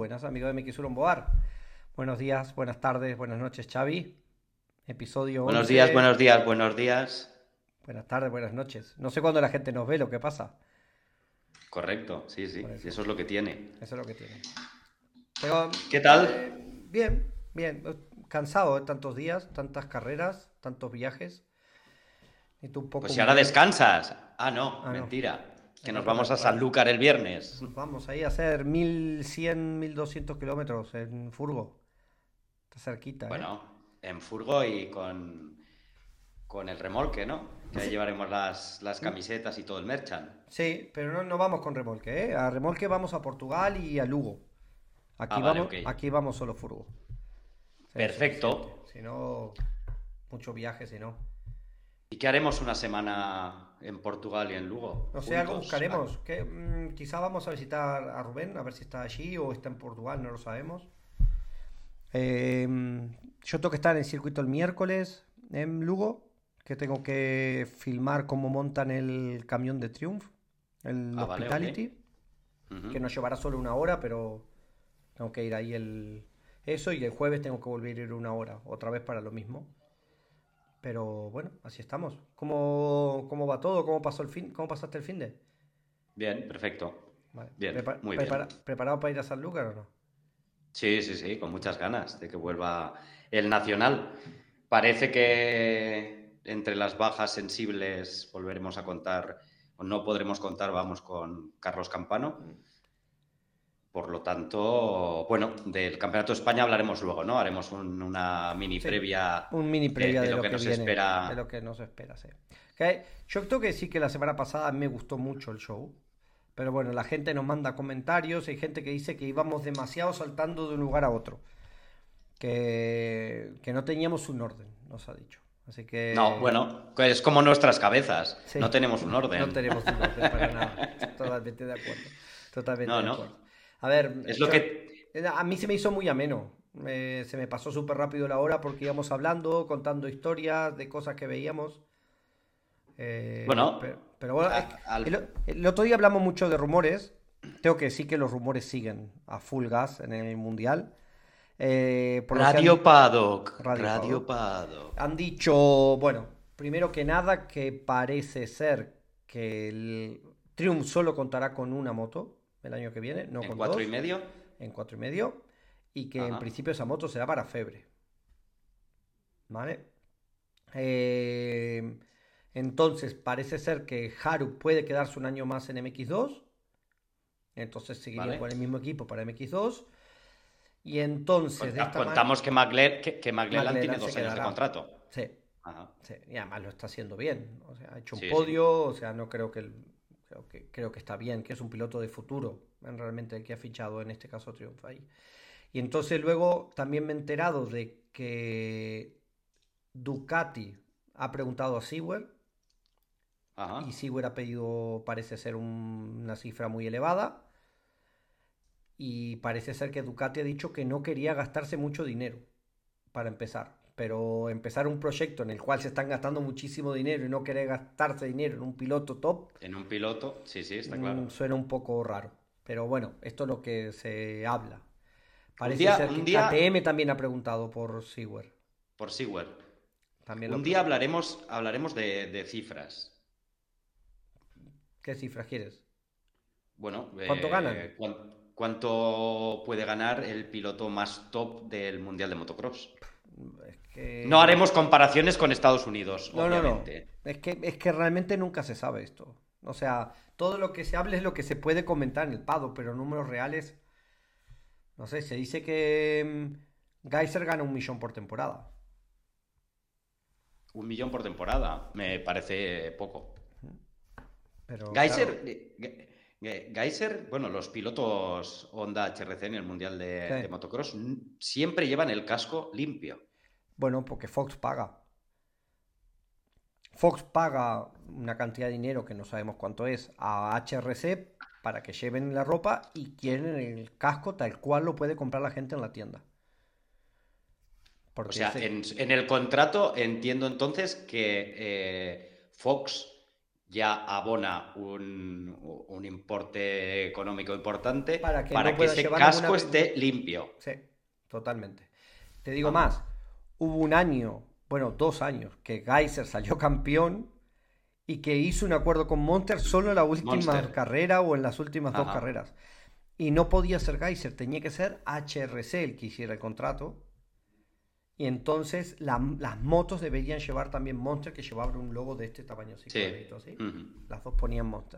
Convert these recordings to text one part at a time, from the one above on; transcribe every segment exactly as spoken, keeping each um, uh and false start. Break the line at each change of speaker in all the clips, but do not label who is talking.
buenas, amigo de M X uno Boar. Buenos días, buenas tardes, buenas noches, Xavi. Episodio
Buenos días,
once.
buenos días, buenos días.
Buenas tardes, buenas noches. No sé cuándo la gente nos ve, lo que pasa.
Correcto, sí,
Por
sí,
eso,
eso es lo que tiene.
eso es lo que tiene. Pero,
¿Qué tal?
eh, bien, bien. eh, Cansado de tantos días, tantas carreras, tantos viajes. Necesito un poco
Pues si
un
ahora
break.
descansas. Ah, no,
Ah, no.
mentira. Que
Acá
nos
toca
vamos a
currar.
Sanlúcar el viernes.
Nos vamos ahí a hacer mil cien, mil doscientos kilómetros en furgo. Está cerquita, ¿eh?
Bueno, en furgo y con, con el remolque, ¿no? Que ahí
Sí.
llevaremos las, las camisetas y todo el merchan.
Sí, pero no, no vamos con remolque, ¿eh? A remolque vamos a Portugal y a Lugo.
Ah,
Aquí
vale,
vamos,
ok.
aquí vamos solo furgo. Es
Perfecto.
suficiente. Si no, mucho viaje, si no.
¿Y qué haremos una semana en Portugal y en Lugo?
No sé, algo
Juntos. Ah,
buscaremos. Que, mm, quizá vamos a visitar a Rubén, a ver si está allí o está en Portugal, no lo sabemos. Eh, yo tengo que estar en el circuito el miércoles en Lugo, que tengo que filmar cómo montan el camión de Triumph, el
ah, vale, ok.
Hospitality, que
Ujú.
nos llevará solo una hora, pero tengo que ir ahí el... Eso y el jueves tengo que volver a ir una hora, otra vez para lo mismo. Pero bueno, así estamos. ¿Cómo, cómo va todo? ¿Cómo pasó el fin? ¿Cómo pasaste el fin de?
Bien, perfecto.
Vale.
Bien,
Prepa-
muy
prepara-
bien.
¿Preparado para ir a Sanlúcar o no?
Sí, sí, sí, con muchas ganas de que vuelva el Nacional. Parece que entre las bajas sensibles volveremos a contar, o no podremos contar, vamos, con Carlos Campano. Por lo tanto, bueno, del Campeonato de España hablaremos luego, ¿no? Haremos un- una mini
Sí,
previa
un mini
de,
previa
de
de
lo
lo
que
que
nos
viene, de lo
espera.
que nos espera, sí. Que yo creo que sí que la semana pasada me gustó mucho el show, pero bueno, la gente nos manda comentarios, hay gente que dice que íbamos demasiado saltando de un lugar a otro, que, que no teníamos un orden, nos ha dicho. Así
No,
que
bueno, es como nuestras cabezas, no
sí,
tenemos un
no
orden.
tenemos un orden para nada, totalmente de acuerdo, totalmente
No,
de
no,
acuerdo. A ver,
es lo
yo,
que...
a mí se me hizo muy ameno. Eh, se me pasó súper rápido la hora porque íbamos hablando, contando historias de cosas que veíamos. Eh, pero,
Bueno,
pero bueno, es que
a- al,
el, el otro día hablamos mucho de rumores. Tengo que decir que los rumores siguen a full gas en el mundial. Eh, por lo que
Radio
han
Paddock,
Radio
Radio
Paddock,
Paddock.
han dicho, bueno, primero que nada que parece ser que el Triumph solo contará con una moto el año que viene, no
¿En
con
cuatro y
dos,
medio?
en cuatro y medio, y que en
Ajá.
principio esa moto será para febrero, ¿vale? Eh, entonces parece ser que Haru puede quedarse un año más en M X dos, entonces seguirían con
Vale.
el mismo equipo para M X dos, y entonces de
Conta-
esta manera
Contamos que, Magle- que, que McLellan tiene
McLellan se
dos años de
quedará.
contrato.
Sí,
Ajá.
sí, y además lo está haciendo bien. O sea, ha hecho un
Sí, sí.
podio, o sea, no creo que, el- creo que creo que está bien, que es un piloto de futuro, en realmente el que ha fichado en este caso Triumph ahí. Y entonces luego también me he enterado de que Ducati ha preguntado a Sewell y
Ajá.
Sewell ha pedido, parece ser un- una cifra muy elevada, y parece ser que Ducati ha dicho que no quería gastarse mucho dinero para empezar. Pero empezar un proyecto en el cual se están gastando muchísimo dinero y no querer gastarse dinero en un piloto top,
En un piloto, sí, sí, está claro.
mmm, suena un poco raro. Pero bueno, esto es lo que se habla.
Un
Parece
día,
ser
un
que
día,
K T M también ha preguntado por Sewer.
por Sewell,
También lo
un
ha
día
preguntado.
hablaremos, hablaremos de, de cifras.
¿Qué cifras quieres?
Bueno,
¿Cuánto ganan?
eh, ¿cuán- ¿cuánto puede ganar el piloto más top del Mundial de Motocross?
Es
No
que...
haremos comparaciones con Estados Unidos,
No, no, no.
obviamente.
Es que, es que realmente nunca se sabe esto. O sea, todo lo que se hable es lo que se puede comentar en el Pado, pero números reales, no sé, se dice que mm, Geyser gana un millón por temporada.
Un millón por temporada, me parece poco.
Pero
Geyser,
claro,
eh, Ge- Ge- Geyser, bueno, los pilotos Honda H R C en el Mundial de, de
sí.
Motocross n- siempre llevan el casco limpio.
Bueno, porque Fox paga. Fox paga una cantidad de dinero que no sabemos cuánto es a H R C para que lleven la ropa y quieren el casco tal cual lo puede comprar la gente en la tienda.
O
Porque
sea,
ese...
en, en el contrato entiendo entonces que eh, Fox ya abona un, un importe económico importante
Para que,
para
no
que
pueda
ese
llevar
casco
ninguna...
esté limpio.
Sí, totalmente. Te digo
Ajá.
más, hubo un año, bueno, dos años, que Geiser salió campeón y que hizo un acuerdo con Monster solo en la última
Monster.
carrera o en las últimas dos
Ajá.
carreras. Y no podía ser Geiser, tenía que ser H R C el que hiciera el contrato. Y entonces la- las motos deberían llevar también Monster, que llevaba un logo de este tamaño, así
Sí.
cuadradito, así.
Ujú.
Las dos ponían Monster.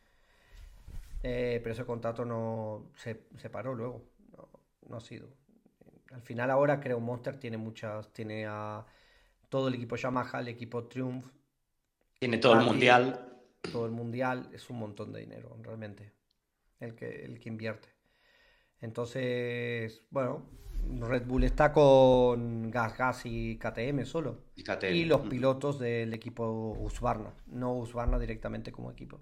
Eh, pero ese contrato no se, se paró luego. No, no ha sido. Al final ahora creo Monster tiene muchas, tiene a todo el equipo Yamaha, el equipo Triumph,
Tiene todo el
Ducati,
mundial.
todo el mundial, es un montón de dinero realmente el que, el que invierte. Entonces, bueno, Red Bull está con Gas Gas y K T M solo.
Y
Y
K T M.
los
Ujú.
pilotos del equipo Husqvarna, no Husqvarna directamente como equipo.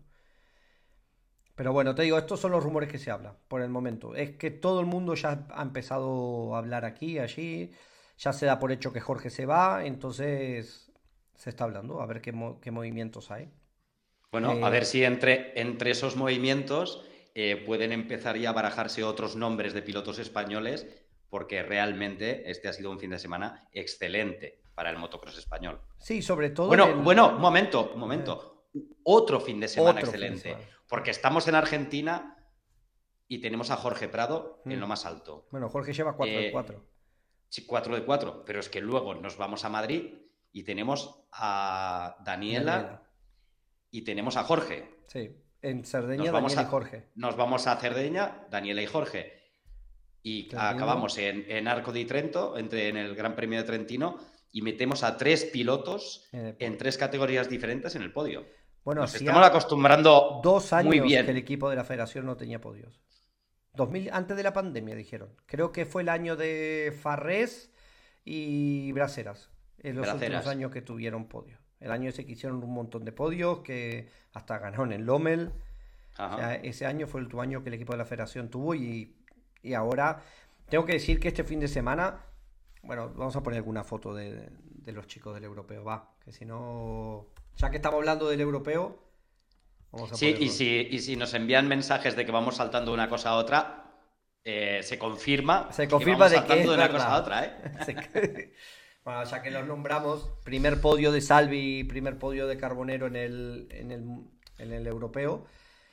Pero bueno, te digo, estos son los rumores que se hablan por el momento. Es que todo el mundo ya ha empezado a hablar aquí, allí. Ya se da por hecho que Jorge se va, entonces se está hablando, a ver qué, mo- qué movimientos hay.
Bueno, a ver
Eh,
si entre, entre esos movimientos eh, pueden empezar ya a barajarse otros nombres de pilotos españoles, porque realmente este ha sido un fin de semana excelente para el motocross español.
sí, sobre todo en
Bueno,
el
bueno, un momento, un
eh,
momento. Otro fin de semana
otro fin de
excelente,
semana.
porque estamos en Argentina y tenemos a Jorge Prado en
Mm.
lo más alto.
Bueno, Jorge lleva cuatro de
Eh,
cuatro.
sí, cuatro de cuatro, pero es que luego nos vamos a Madrid y tenemos a
Daniela.
Daniela y tenemos a Jorge.
Sí, en
Nos
Cerdeña,
vamos
Daniel y
a,
Jorge.
nos vamos a Cerdeña, Daniela y Jorge. Y
Trentino.
acabamos en, en Arco di Trento, entre, en el Gran Premio de Trentino, y metemos a tres pilotos
En el
en
podio.
tres categorías diferentes en el podio.
Bueno,
Nos
hacía
estamos acostumbrando
dos
muy
años que el
bien.
equipo de la federación no tenía podios. dos mil, antes de la pandemia, dijeron. Creo que fue el año de Farrés y Braceras. En los últimos
Braceras.
años que tuvieron podios. El año ese que hicieron un montón de podios, que hasta ganaron en Lommel. O sea,
Ajá.
ese año fue el último año que el equipo de la federación tuvo y, y ahora tengo que decir que este fin de semana, bueno, vamos a poner alguna foto de, de los chicos del europeo, va, que si no, ya que estamos hablando del europeo, vamos a
Sí, y
ponerlo.
si, y si nos envían mensajes de que vamos saltando de una cosa a otra, eh, se confirma
Se
que
confirma
vamos
de que
saltando
es
de una cosa a
verdad.
otra, ¿eh?
Se- Bueno, ya que los nombramos, primer podio de Salvi, primer podio de Carbonero en el, en el, en el europeo.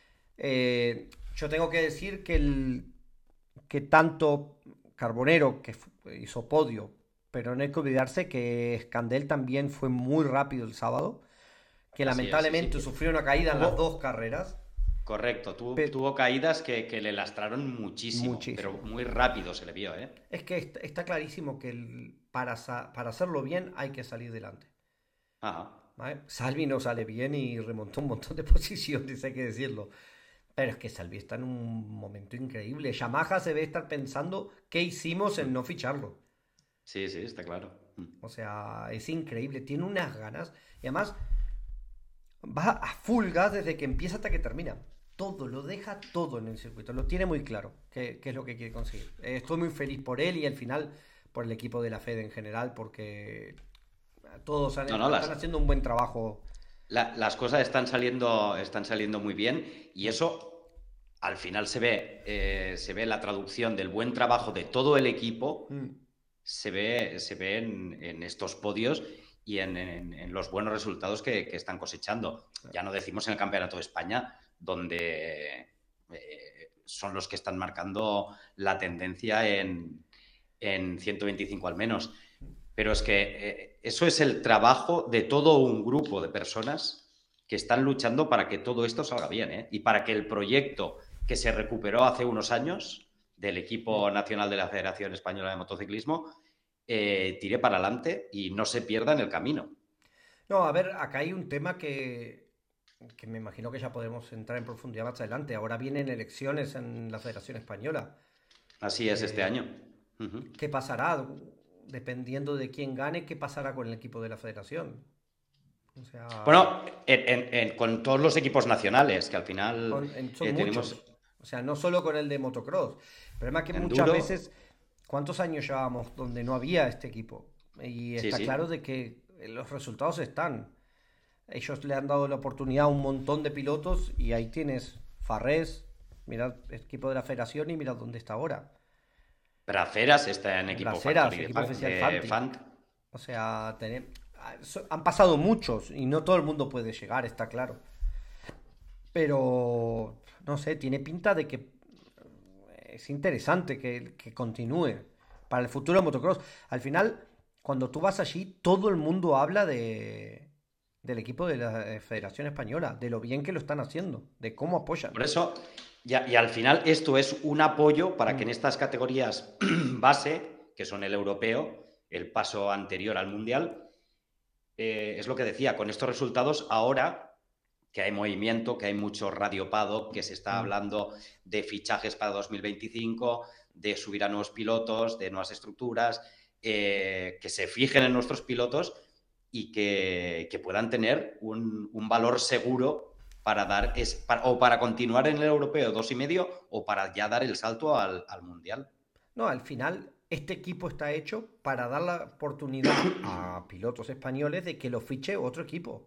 Eh, yo tengo que decir que, el, que tanto Carbonero, que fu- hizo podio, pero no hay que olvidarse que Scandel también fue muy rápido el sábado, que
Así es, sí,
lamentablemente
sí.
sufrió una caída en las dos
Tuvo,
carreras.
correcto, tuvo,
Pero,
tuvo caídas que, que le lastraron muchísimo, pero
muchísimo.
muy rápido se le vio, ¿eh?
Es que está, está clarísimo que el- para, sa- para hacerlo bien hay que salir delante.
Ajá.
¿Vale? Salvi no sale bien y remontó un montón de posiciones, hay que decirlo. Pero es que Salvi está en un momento increíble. Yamaha se debe estar pensando qué hicimos en no ficharlo.
Sí, sí, está claro.
O sea, es increíble. Tiene unas ganas. Y además, va a full gas desde que empieza hasta que termina. Todo, lo deja todo en el circuito. Lo tiene muy claro qué, qué es lo que quiere conseguir. Eh, Estoy muy feliz por él y al final por el equipo de la Fed en general porque todos han-
No, no,
están
las,
haciendo un buen trabajo.
la- las cosas están saliendo, están saliendo muy bien y eso al final se ve, eh, se ve la traducción del buen trabajo de todo el equipo,
Mm.
se ve, se ve en, en estos podios y en, en- en los buenos resultados que, que están cosechando. Ya no decimos en el Campeonato de España, donde eh, son los que están marcando la tendencia en, en ciento veinticinco al menos. Pero es que eh, eso es el trabajo de todo un grupo de personas que están luchando para que todo esto salga bien, ¿eh? Y para que el proyecto que se recuperó hace unos años del equipo nacional de la Federación Española de Motociclismo eh, tire para adelante y no se pierda en el camino.
No, a ver, acá hay un tema que, que me imagino que ya podemos entrar en profundidad más adelante. Ahora vienen elecciones en la Federación Española.
Así es este
Eh,
año. Uh-huh.
¿Qué pasará? Dependiendo de quién gane, ¿qué pasará con el equipo de la Federación? O sea,
Bueno, en, en, en, con todos los equipos nacionales, que al final
con- en- son
eh, tenemos
muchos. O sea, no solo con el de motocross. El problema es que muchas
enduro.
veces, ¿cuántos años llevábamos donde no había este equipo? Y
Sí,
está
sí.
claro de que los resultados están. ellos le han dado la oportunidad a un montón de pilotos y ahí tienes Farrés, mirad el equipo de la federación y mirad dónde está ahora.
Braceras está en equipo
Braceras,
Factory
equipo
de,
oficial
de
Fanti.
Fant.
O sea, tenem- han pasado muchos y no todo el mundo puede llegar, está claro. Pero, no sé, tiene pinta de que es interesante que, que continúe para el futuro de motocross. Al final, cuando tú vas allí, todo el mundo habla de, del equipo de la eh, Federación Española, de lo bien que lo están haciendo, de cómo apoyan.
Por eso, y, y al final esto es un apoyo para que en
Mm.
estas categorías base, que son el europeo, el paso anterior al mundial, eh, es lo que decía, con estos resultados ahora que hay movimiento, que hay mucho radio paddock, que se está
Mm.
hablando de fichajes para dos mil veinticinco, de subir a nuevos pilotos, de nuevas estructuras, eh, que se fijen en nuestros pilotos y que, que puedan tener un, un valor seguro para dar es, para, o para continuar en el europeo dos y medio o para ya dar el salto al, al mundial.
No, al final este equipo está hecho para dar la oportunidad a pilotos españoles de que lo fiche otro equipo.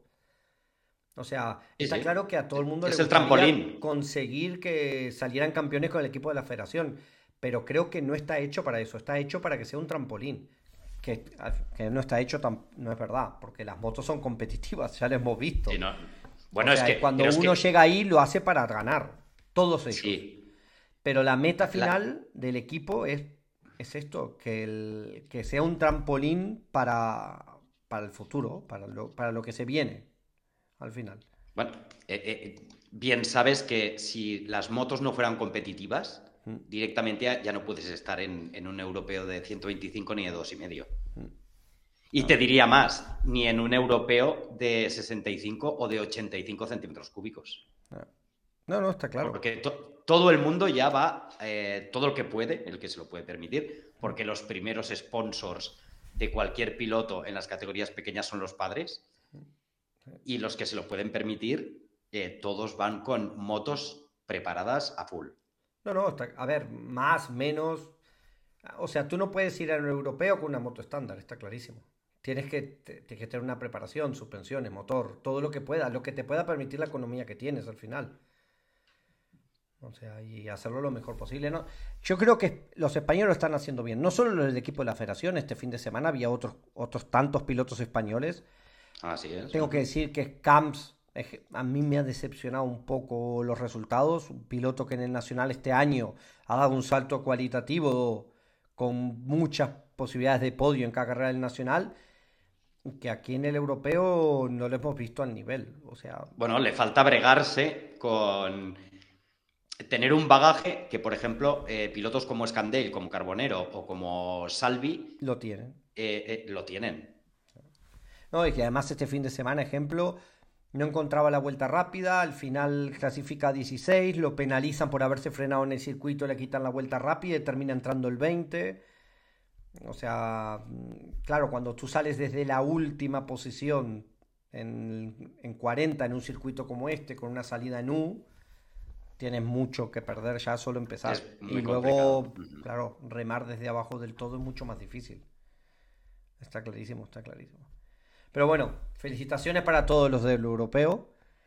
O sea,
Sí,
está
sí.
claro que a todo el mundo le
Es el
gustaría
trampolín.
conseguir que salieran campeones con el equipo de la federación, pero creo que no está hecho para eso, está hecho para que sea un trampolín. Que, que no está hecho, tan, no es verdad, porque las motos son competitivas, ya lo hemos visto.
Sí, no.
O
Bueno,
sea,
es
y
que.
cuando
pero es
uno
que-
llega ahí lo hace para ganar, todos ellos.
Sí.
Pero la meta
La-
final del equipo es, es esto, que, el, que sea un trampolín para, para el futuro, para lo, para lo que se viene al final.
Bueno, eh, eh, bien sabes que si las motos no fueran competitivas,
Mm,
directamente ya, ya no puedes estar en, en un europeo de ciento veinticinco ni de dos y medio.
mm.
Y te diría más, ni en un europeo de sesenta y cinco o de ochenta y cinco centímetros cúbicos.
No, no, está claro.
Porque to- todo el mundo ya va, eh, todo el que puede, el que se lo puede permitir, porque los primeros sponsors de cualquier piloto en las categorías pequeñas son los padres, y los que se lo pueden permitir, eh, todos van con motos preparadas a full.
No, no, está, a ver, más, menos. O sea, tú no puedes ir al europeo con una moto estándar, está clarísimo. Tienes que, te- tienes que tener una preparación, suspensiones, motor, todo lo que pueda, lo que te pueda permitir la economía que tienes al final. O sea, y hacerlo lo mejor posible, ¿no? Yo creo que los españoles lo están haciendo bien. No solo el equipo de la federación, este fin de semana había otros, otros tantos pilotos españoles.
Así es.
Tengo que decir que Camps, eh, a mí me ha decepcionado un poco los resultados. Un piloto que en el Nacional este año ha dado un salto cualitativo con muchas posibilidades de podio en cada carrera del Nacional, que aquí en el europeo no lo hemos visto al nivel. O sea,
Bueno, le falta bregarse con tener un bagaje que, por ejemplo, eh, pilotos como Scandale, como Carbonero o como Salvi
lo tienen.
eh, eh, lo tienen.
No, y que además este fin de semana, ejemplo, no encontraba la vuelta rápida, al final clasifica a dieciséis, lo penalizan por haberse frenado en el circuito, le quitan la vuelta rápida y termina entrando el veinte. O sea, claro, cuando tú sales desde la última posición en, en cuarenta en un circuito como este, con una salida en U, tienes mucho que perder ya solo empezar.
Es muy
Y luego,
complicado.
claro, remar desde abajo del todo es mucho más difícil. Está clarísimo, está clarísimo. Pero bueno, felicitaciones para todos los del europeo.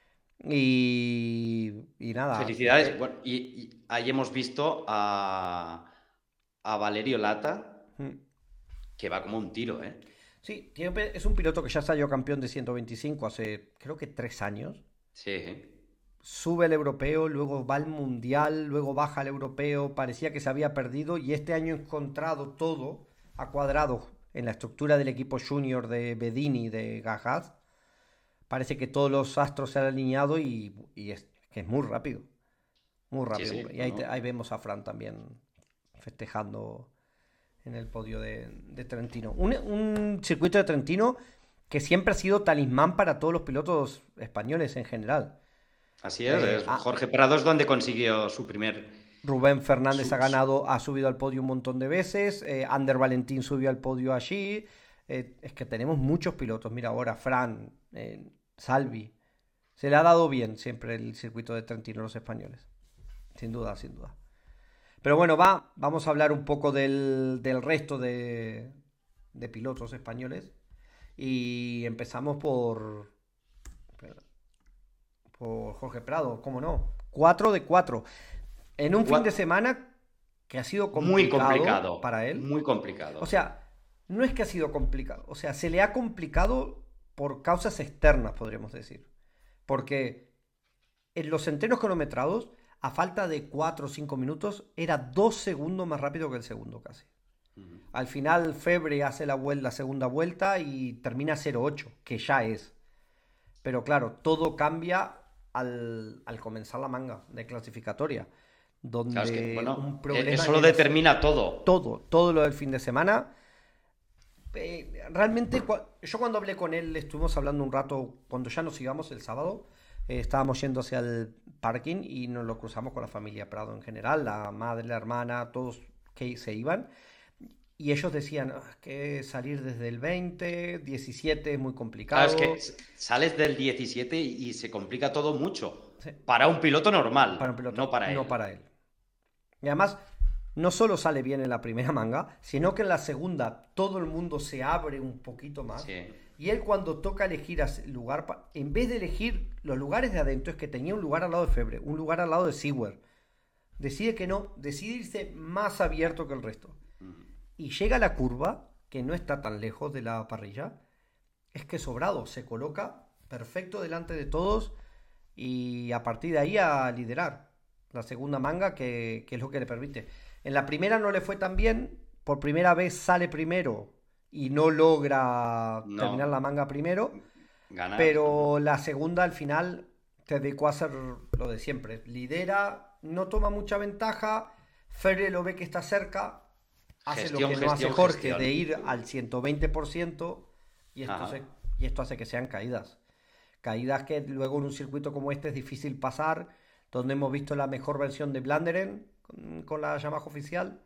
Y, y nada.
Felicidades.
eh,
Bueno, y, y ahí hemos visto a, a Valerio Lata,
mm,
que va como un tiro, ¿eh?
sí, tiene un pe- es un piloto que ya salió campeón de ciento veinticinco hace creo que tres años.
Sí.
Sube al europeo, luego va al mundial, luego baja al europeo. Parecía que se había perdido y este año ha encontrado todo, ha cuadrado en la estructura del equipo junior de Bedini, de Gajaz. Parece que todos los astros se han alineado y, y es que es muy rápido. Muy
Sí,
rápido.
sí,
Y ahí,
no,
te-
no.
ahí vemos a Fran también festejando en el podio de, de Trentino. Un, un circuito de Trentino que siempre ha sido talismán para todos los pilotos españoles en general.
Así es,
Eh,
es
ah,
Jorge Prados donde consiguió su primer...
Rubén Fernández
su-
ha ganado, ha subido al podio un montón de veces. eh, Ander Valentín subió al podio allí. eh, es que tenemos muchos pilotos. Mira ahora, Fran, eh, Salvi. Se le ha dado bien siempre el circuito de Trentino a los españoles. Sin duda, sin duda. Pero bueno, va, vamos a hablar un poco del, del resto de, de pilotos españoles. Y empezamos por, por Jorge Prado, ¿cómo no? cuatro de cuatro. En un fin de semana que ha sido complicado,
muy complicado
para él.
Muy complicado.
O sea, no es que ha sido complicado. O sea, se le ha complicado por causas externas, podríamos decir. Porque en los entrenos cronometrados, a falta de cuatro o cinco minutos, era dos segundos más rápido que el segundo casi. Uh-huh. Al final, Febre hace la, vuelta, la segunda vuelta y termina cero ocho, que ya es. Pero claro, todo cambia al, al comenzar la manga de clasificatoria. Donde
claro, es que, bueno,
un problema
eso lo determina todo.
Todo, todo lo del fin de semana. Eh, realmente, yo cuando hablé con él, estuvimos hablando un rato, cuando ya nos íbamos el sábado, eh, estábamos yendo hacia el parking y nos lo cruzamos con la familia Prado en general, la madre, la hermana, todos que se iban. Y ellos decían que salir desde el veinte, diecisiete es muy complicado.
Claro, es que sales del diecisiete y se complica todo mucho. Sí. Para un piloto normal,
para un piloto,
no para él.
No para él. Y además, no solo sale bien en la primera manga, sino que en la segunda todo el mundo se abre un poquito más. Sí. Y él cuando toca elegir lugar, en vez de elegir los lugares de adentro, es que tenía un lugar al lado de Febre, un lugar al lado de Seawer. Decide que no, decide irse más abierto que el resto. Uh-huh. Y llega a la curva, que no está tan lejos de la parrilla, es que sobrado, se coloca perfecto delante de todos y a partir de ahí a liderar la segunda manga, que, que es lo que le permite. En la primera no le fue tan bien, por primera vez sale primero y no logra no. terminar la manga primero, Ganar. Pero la segunda al final te dedicó a hacer lo de siempre, lidera, no toma mucha ventaja, Ferre lo ve que está cerca, hace gestión, lo que no gestión, hace Jorge, gestión. De ir al ciento veinte por ciento y esto, se, y esto hace que sean caídas. Caídas que luego en un circuito como este es difícil pasar, donde hemos visto la mejor versión de Blanderen con, con la Yamaha oficial.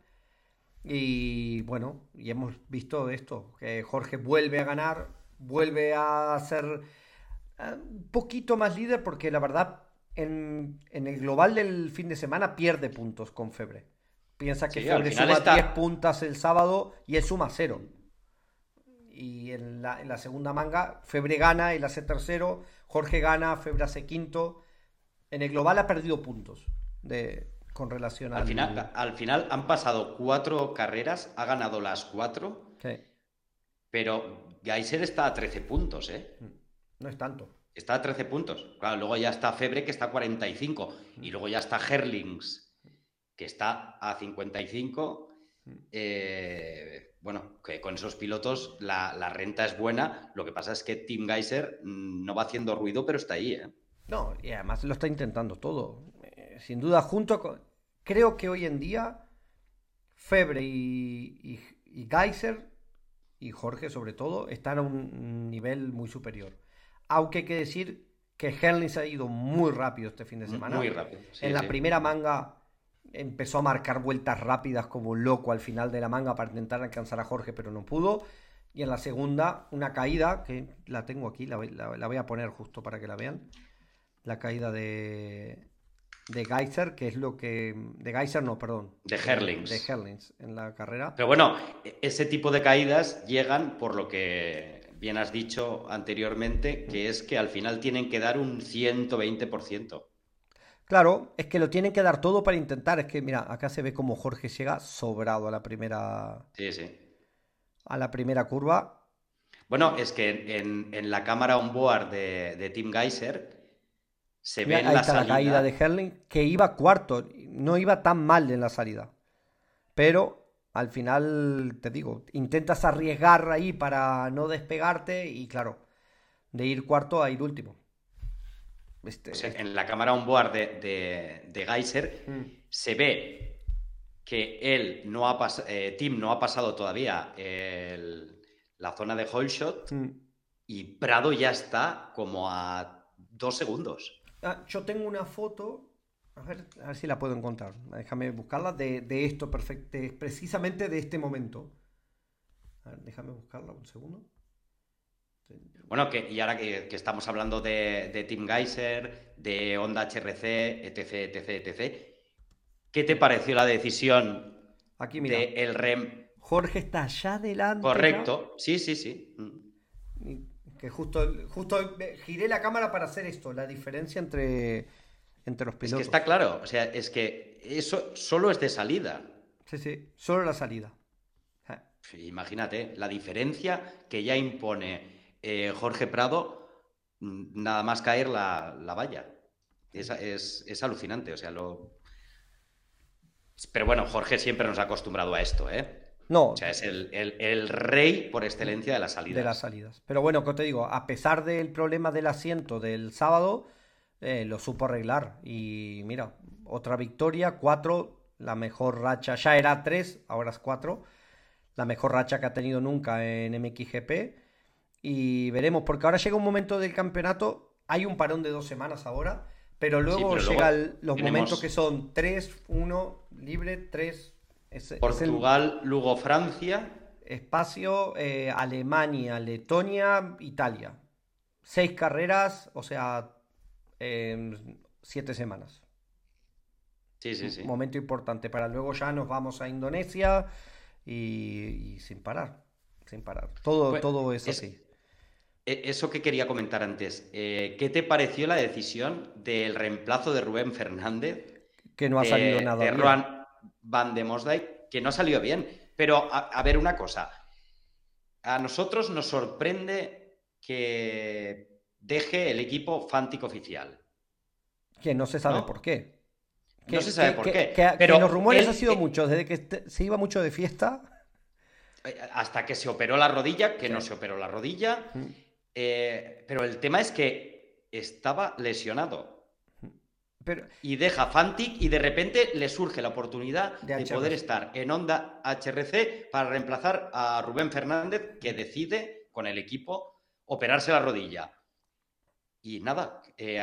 Y bueno, y hemos visto esto, que Jorge vuelve a ganar, vuelve a ser uh, un poquito más líder, porque la verdad en, en el global del fin de semana pierde puntos con Febre. Piensa que sí, Febre suma está... diez puntas el sábado y él suma cero. Y en la, en la segunda manga, Febre gana, él hace tercero, Jorge gana, Febre hace quinto. En el global ha perdido puntos de, con relación
al... Al final, al final han pasado cuatro carreras, ha ganado las cuatro, sí. Pero Gajser está a trece puntos, ¿eh?
No es tanto.
Está a trece puntos. Claro, luego ya está Febre, que está a cuarenta y cinco, y luego ya está Herlings, que está a cincuenta y cinco, eh, bueno, que con esos pilotos la, la renta es buena, lo que pasa es que Tim Gajser no va haciendo ruido, pero está ahí, ¿eh?
No, y además lo está intentando todo, eh, sin duda, junto con... Creo que hoy en día Febre y, y, y Gajser, y Jorge sobre todo, están a un nivel muy superior. Aunque hay que decir que Herlings ha ido muy rápido este fin de semana.
Muy rápido, sí,
En la
sí.
primera manga... empezó a marcar vueltas rápidas como loco al final de la manga para intentar alcanzar a Jorge, pero no pudo. Y en la segunda, una caída, que la tengo aquí, la, la, la voy a poner justo para que la vean. La caída de, de Gajser, que es lo que... De Gajser no, perdón.
De Herlings.
De Herlings en la carrera.
Pero bueno, ese tipo de caídas llegan por lo que bien has dicho anteriormente, que es que al final tienen que dar un ciento veinte por ciento.
Claro, es que lo tienen que dar todo para intentar. Es que, mira, acá se ve como Jorge llega sobrado a la primera...
Sí, sí.
A la primera curva.
Bueno, es que en, en la cámara on-board de, de Tim Gajser se ve
mira,
en
ahí
la
está
salida...
la caída de Herlings, que iba cuarto. No iba tan mal en la salida. Pero, al final, te digo, intentas arriesgar ahí para no despegarte y, claro, de ir cuarto a ir último.
Este, o sea, en la cámara on-board de, de, de Gajser mm. se ve que él no ha pas- eh, Tim no ha pasado todavía el, la zona de holeshot mm. y Prado ya está como a dos segundos.
Ah, yo tengo una foto, a ver, a ver si la puedo encontrar, déjame buscarla, de, de esto perfecto, precisamente de este momento. A ver, déjame buscarla un segundo.
Bueno, que, y ahora que, que estamos hablando de, de Tim Gajser, de Honda H R C, etc, etc, etcétera, ¿qué te pareció la decisión
aquí, mira,
de el R E M?
Jorge está allá adelante.
Correcto, ya. sí, sí, sí.
Y que justo, justo giré la cámara para hacer esto, la diferencia entre, entre los pilotos.
Es que está claro, o sea, es que eso solo es de salida.
Sí, sí, solo la salida.
Imagínate, la diferencia que ya impone eh, Jorge Prado, nada más caer la, la valla. Es, es, es alucinante, o sea, lo... Pero bueno, Jorge siempre nos ha acostumbrado a esto, ¿eh?
No.
O sea, es el, el, el rey por excelencia de las salidas.
De las salidas. Pero bueno, como te digo, a pesar del problema del asiento del sábado, eh, lo supo arreglar. Y mira, otra victoria, cuatro, la mejor racha, ya era tres, ahora es cuatro. La mejor racha que ha tenido nunca en M X G P. Y veremos, porque ahora llega un momento del campeonato, hay un parón de dos semanas ahora, pero luego sí, llegan los tenemos... momentos que son tres, uno, libre, tres... Es,
Portugal, es el... luego Francia.
Espacio, eh, Alemania, Letonia, Italia. Seis carreras, o sea, eh, siete semanas.
Sí, sí, sí.
Un momento importante, para luego ya nos vamos a Indonesia y, y sin parar, sin parar. Todo, pues, todo es, es así.
Eso que quería comentar antes, eh, ¿qué te pareció la decisión del reemplazo de Rubén Fernández?
Que no ha salido
de,
nada
de
bien.
Rohan Van de Mosdijk, que no ha salido bien. Pero, a, a ver, una cosa. A nosotros nos sorprende que deje el equipo Fantic oficial.
Que no se sabe ¿no? por qué. Que,
no se sabe
que,
por
que,
qué.
Que,
pero
que los rumores
él,
han sido
él,
muchos, desde que te, se iba mucho de fiesta.
Hasta que se operó la rodilla, que
sí.
no se operó la rodilla.
Mm.
Eh, pero el tema es que estaba lesionado.
Pero,
y deja Fantic y de repente le surge la oportunidad de, de poder estar en Honda H R C para reemplazar a Rubén Fernández, que decide con el equipo operarse la rodilla. Y nada, eh, ha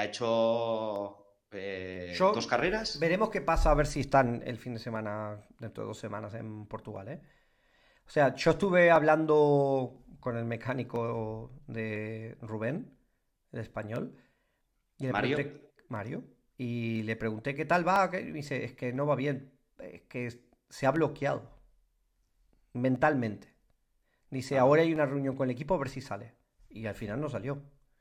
hecho eh,
Yo,
dos carreras.
Veremos qué pasa, a ver si están el fin de semana, dentro de dos semanas en Portugal, ¿eh? O sea, yo estuve hablando con el mecánico de Rubén, el español. Y le
Mario.
Pregunté, Mario. Y le pregunté qué tal va. Y me dice, es que no va bien. Es que se ha bloqueado. Mentalmente. Dice, ah. ahora hay una reunión con el equipo a ver si sale. Y al final no salió.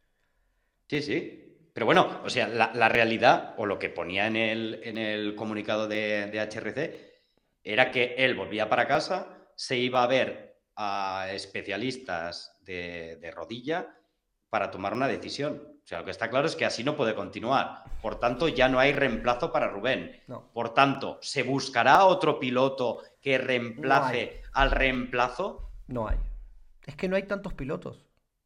Sí, sí. Pero bueno, o sea, la, la realidad, o lo que ponía en el, en el comunicado de, de H R C, era que él volvía para casa, se iba a ver a especialistas de, de rodilla para tomar una decisión. O sea, lo que está claro es que así no puede continuar. Por tanto, ya no hay reemplazo para Rubén.
No.
Por tanto, ¿se buscará otro piloto que reemplace no al reemplazo?
No hay. Es que no hay tantos pilotos.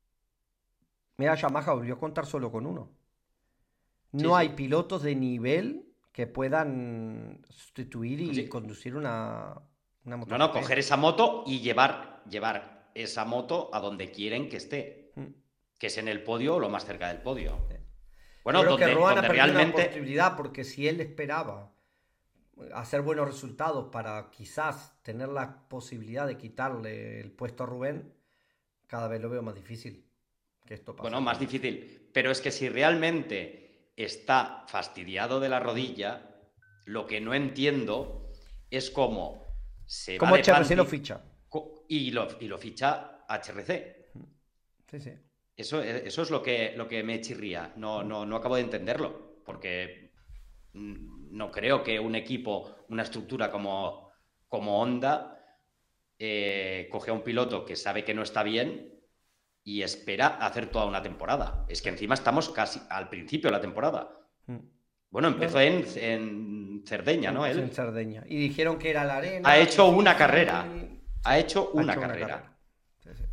Mira, Yamaha volvió a contar solo con uno. No sí, hay sí. pilotos de nivel que puedan sustituir y sí. conducir una, una moto.
No, no, coger esa moto y llevar, llevar esa moto a donde quieren que esté. Mm. Que es en el podio o lo más cerca del podio. Sí.
Bueno, Yo creo donde, que Rohan donde ha perdido realmente... una posibilidad, porque si él esperaba hacer buenos resultados para quizás tener la posibilidad de quitarle el puesto a Rubén, cada vez lo veo más difícil que esto pase.
Bueno, más difícil. Pero es que si realmente está fastidiado de la rodilla, lo que no entiendo es cómo se
¿Cómo
va
H R C lo ficha?
Y lo, y lo ficha H R C.
Sí, sí.
Eso, eso es lo que, lo que me chirría. No, no, no acabo de entenderlo. Porque no creo que un equipo, una estructura como, como Honda, eh, coge a un piloto que sabe que no está bien y espera hacer toda una temporada. Es que encima estamos casi al principio de la temporada. Bueno, empezó bueno. En, en Cerdeña, ¿no? Él.
En Cerdeña. Y dijeron que era la arena.
Ha hecho una carrera. Ha hecho una
ha hecho
carrera.
Una carrera. Sí, sí.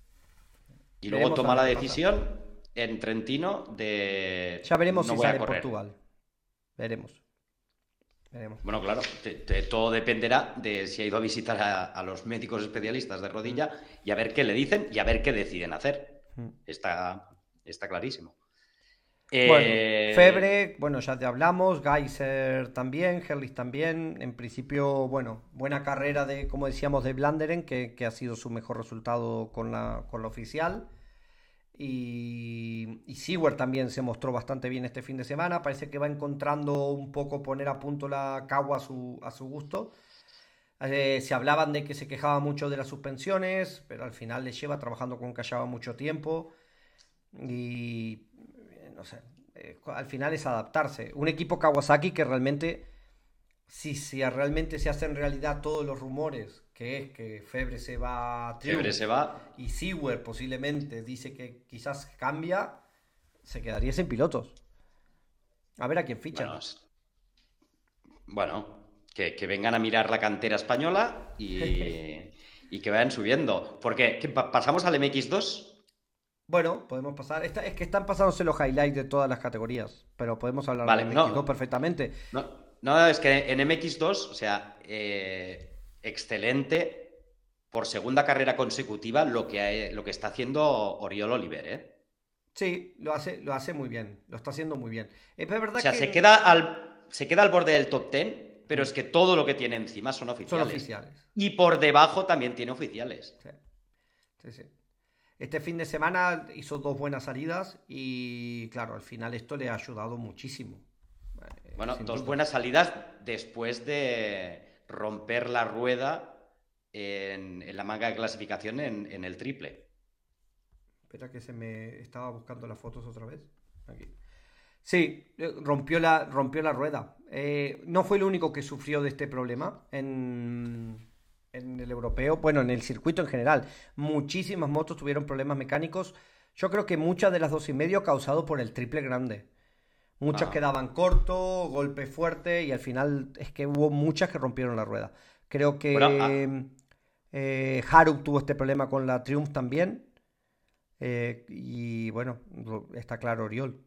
Y luego toma la decisión pasa. en Trentino de...
Ya veremos no si sale en Portugal. Veremos. Veremos.
Bueno, claro, te, te, todo dependerá de si ha ido a visitar a, a los médicos especialistas de rodilla y a ver qué le dicen y a ver qué deciden hacer. Está, está clarísimo.
Bueno, eh... Febre, bueno, ya te hablamos, Geiser también, Herlitz también. En principio, bueno, buena carrera de, como decíamos, de Blanderen, que, que ha sido su mejor resultado con la, con la oficial. Y, y Seward también se mostró bastante bien este fin de semana. Parece que va encontrando un poco poner a punto la Kawa a su, a su gusto. Eh, se hablaban de que se quejaba mucho de las suspensiones, pero al final le lleva trabajando con Kayaba mucho tiempo. Y eh, no sé, eh, al final es adaptarse. Un equipo Kawasaki que realmente, si, si realmente se hacen realidad todos los rumores, que es que Febre se va a
Febre
Triumph
se va.
y Seawer posiblemente dice que quizás cambia, se quedaría sin pilotos. A ver a quién fichan.
Bueno, bueno que, que vengan a mirar la cantera española y, y que vayan subiendo. Porque ¿qué, pasamos al M X dos.
Bueno, podemos pasar. Esta, es que están pasándose los highlights de todas las categorías, pero podemos hablar del
Vale,
M X dos
no,
perfectamente.
no, no, es que en M X dos, o sea, eh, excelente por segunda carrera consecutiva lo que, lo que está haciendo Oriol Oliver, ¿eh?
Sí, lo hace, lo hace muy bien, lo está haciendo muy bien. Es
O
verdad
sea, se
que
queda al, se queda al borde del top diez, pero es que todo lo que tiene encima son
son
oficiales.
oficiales.
Y por debajo también tiene oficiales.
Sí, sí, sí. Este fin de semana hizo dos buenas salidas y claro, al final esto le ha ayudado muchísimo. Eh,
Bueno,
sin
dos
duda.
buenas salidas después de romper la rueda en, en la manga de clasificación en, en el triple.
Espera que se me estaba buscando las fotos otra vez. Aquí. Sí, eh, rompió la, rompió la rueda. Eh, no fue el único que sufrió de este problema en, en el europeo, bueno, en el circuito en general. Muchísimas motos tuvieron problemas mecánicos. Yo creo que muchas de las dos y medio causado por el triple grande. Muchas
Ah.
quedaban corto, golpe fuerte y al final es que hubo muchas que rompieron la rueda. Creo
Bueno, ah,
que eh, Haruk tuvo este problema con la Triumph también. Eh, y bueno, está claro Oriol.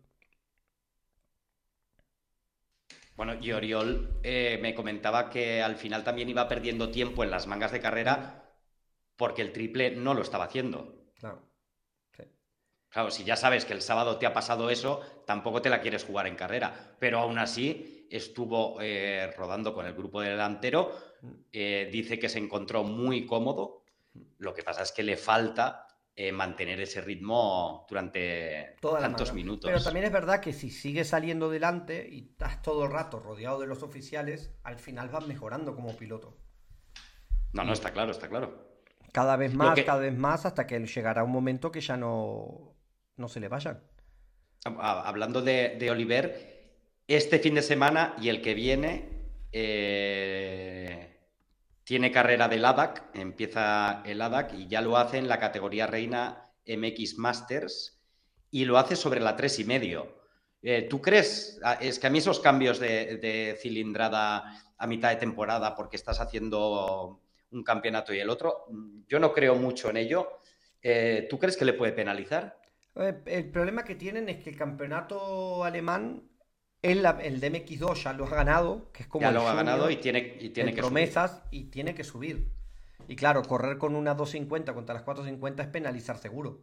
bueno, y Oriol eh, me comentaba que al final también iba perdiendo tiempo en las mangas de
Mm,
carrera porque el triple no lo estaba haciendo.
claro, sí.
Claro, si ya sabes que el sábado te ha pasado eso, tampoco te la quieres jugar en carrera. Pero aún así estuvo eh, rodando con el grupo delantero.
Mm,
Eh, dice que se encontró muy cómodo. Lo que pasa es que le falta eh, mantener ese ritmo durante
toda la
tantos
manga. Pero
minutos.
también es verdad que si sigues saliendo delante y estás todo el rato rodeado de los oficiales, al final vas mejorando como piloto.
No, no,
Y
está claro, está claro.
cada vez
Lo
más, cada
que,
vez más, hasta que llegará un momento que ya no, no se le vayan.
hablando de, de Oliver, este fin de semana y el que viene eh, tiene carrera del A D A C, empieza el A D A C y ya lo hace en la categoría reina M X Masters y lo hace sobre la tres y medio. Eh, ¿Tú crees? Es que a mí esos cambios de, de cilindrada a mitad de temporada porque estás haciendo un campeonato y el otro, yo no creo mucho en ello. Eh, ¿Tú crees que le puede penalizar?
Eh, El problema que tienen es que el campeonato alemán, el, el D M X dos ya lo ha ganado, que es como
Ya
el
lo ha ganado y
junior,
tiene, y
el
tiene que subir.
promesas, y tiene que subir. Y claro, correr con una doscientos cincuenta contra las cuatrocientos cincuenta es penalizar seguro.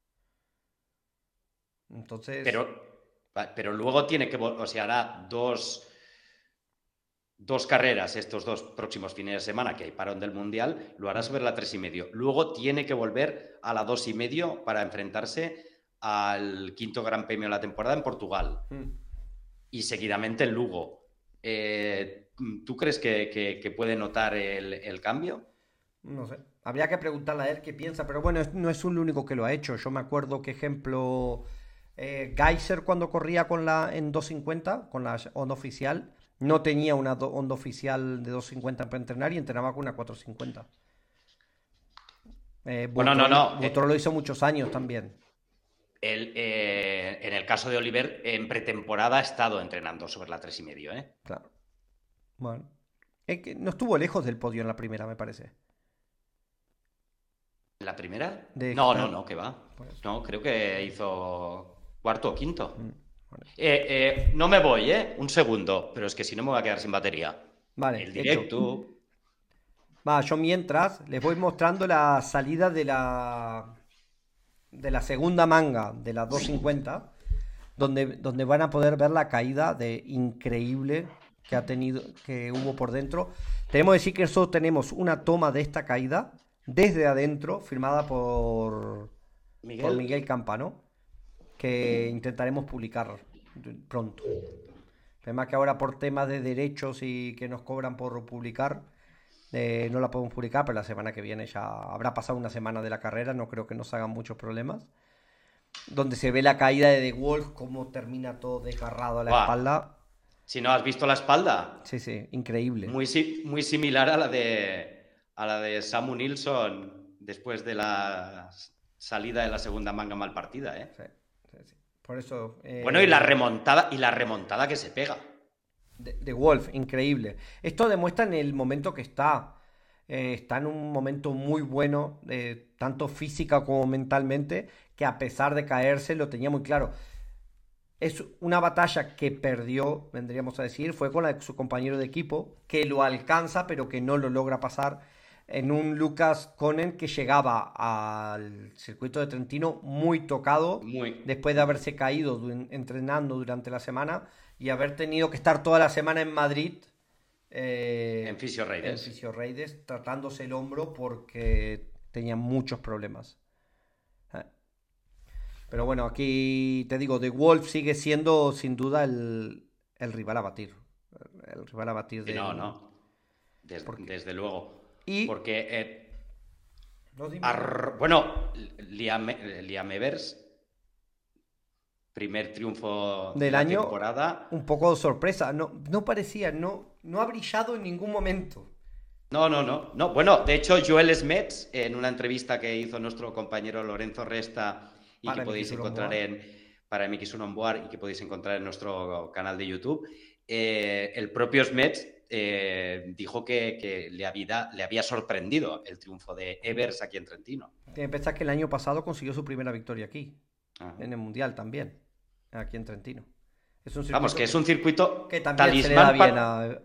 Pero,
Entonces,
pero luego tiene que, o sea, hará dos, dos carreras estos dos próximos fines de semana que hay parón del Mundial, lo hará sobre la tres y medio. Luego tiene que volver a la dos y medio para enfrentarse al quinto Gran Premio de la temporada en Portugal.
mm,
Y seguidamente en Lugo. Eh, ¿Tú crees que, que, que puede notar el, el cambio?
no sé. Habría que preguntarle a él qué piensa, pero bueno, es- no es el único que lo ha hecho. Yo me acuerdo que, ejemplo, eh, Geyser cuando corría con la en doscientos cincuenta, con la Honda oficial, no tenía una do- Honda oficial de doscientos cincuenta para entrenar y entrenaba con una cuatrocientos cincuenta. Eh,
Bueno, no,
Butrol,
no.
Butrol lo
Eh,
hizo muchos años también.
el, eh, en el caso de Oliver, en pretemporada ha estado entrenando sobre la tres y medio, ¿eh?
Claro. Bueno. Es que no estuvo lejos del podio en la primera, me parece.
¿La primera?
De
No, no,
estar.
no, que va.
Pues,
No, creo que hizo cuarto o
mm,
quinto.
bueno.
Eh, eh, no me voy, ¿eh? Un segundo, pero es que si no me voy a quedar sin batería.
Vale,
El
hecho.
directo.
Va, yo mientras les voy mostrando la salida de la de la segunda manga de la doscientos cincuenta, donde, donde van a poder ver la caída de increíble que ha tenido, que hubo por dentro. Tenemos que decir que nosotros tenemos una toma de esta caída desde adentro, firmada por, por
Miguel.
Miguel Campano, que intentaremos publicar pronto. Además que ahora por temas de derechos y que nos cobran por publicar, eh, no la podemos publicar, pero la semana que viene ya habrá pasado una semana de la carrera, no creo que nos hagan muchos problemas. donde se ve la caída de The Wolf, cómo termina todo desgarrado a la
Buah.
espalda.
Si no has visto la espalda,
Sí, sí, increíble.
muy, si- muy similar a la de a la de Samu Nilsson después de la salida de la segunda manga mal partida, ¿eh?
Sí, sí, sí. Por eso. eh,
Bueno, y la remontada, y la remontada que se pega.
The, The Wolf, increíble. Esto demuestra en el momento que está. Eh, está en un momento muy bueno, eh, tanto física como mentalmente, que a pesar de caerse lo tenía muy claro. Es una batalla que perdió, vendríamos a decir, fue con la de su compañero de equipo, que lo alcanza pero que no lo logra pasar en un Lucas Konen que llegaba al circuito de Trentino muy tocado
Muy.
después de haberse caído du- entrenando durante la semana y haber tenido que estar toda la semana en Madrid
En
eh,
Fisio
en
Reyes.
Fisioreides tratándose el hombro porque tenía muchos problemas. Eh, Pero bueno, aquí te digo, The Wolf sigue siendo sin duda el, el rival a batir. El rival a batir
Sí, no,
del...
no. Des-
Porque...
desde luego.
Y...
Porque, eh,
No, dime, dime.
arr- bueno, Liam, Liam Evers, primer triunfo de
Del
la
año,
temporada.
un poco de sorpresa. No, no parecía, no, no ha brillado en ningún momento.
No, no, no, no. Bueno, de hecho, Joel Smets, en una entrevista que hizo nuestro compañero Lorenzo Resta y que
Para
podéis
Miki
encontrar
Suromboa.
en para M X uno en Boar y que podéis encontrar en nuestro canal de YouTube, eh, el propio Smets eh, dijo que, que le, había, le había sorprendido el triunfo de Evers aquí en Trentino.
Tiene que pensar que el año pasado consiguió su primera victoria aquí,
Ajá.
en el Mundial también, aquí en Trentino. Es un
Vamos, que
circuito
es un circuito
que también se le da
talismán
bien
pa-
a,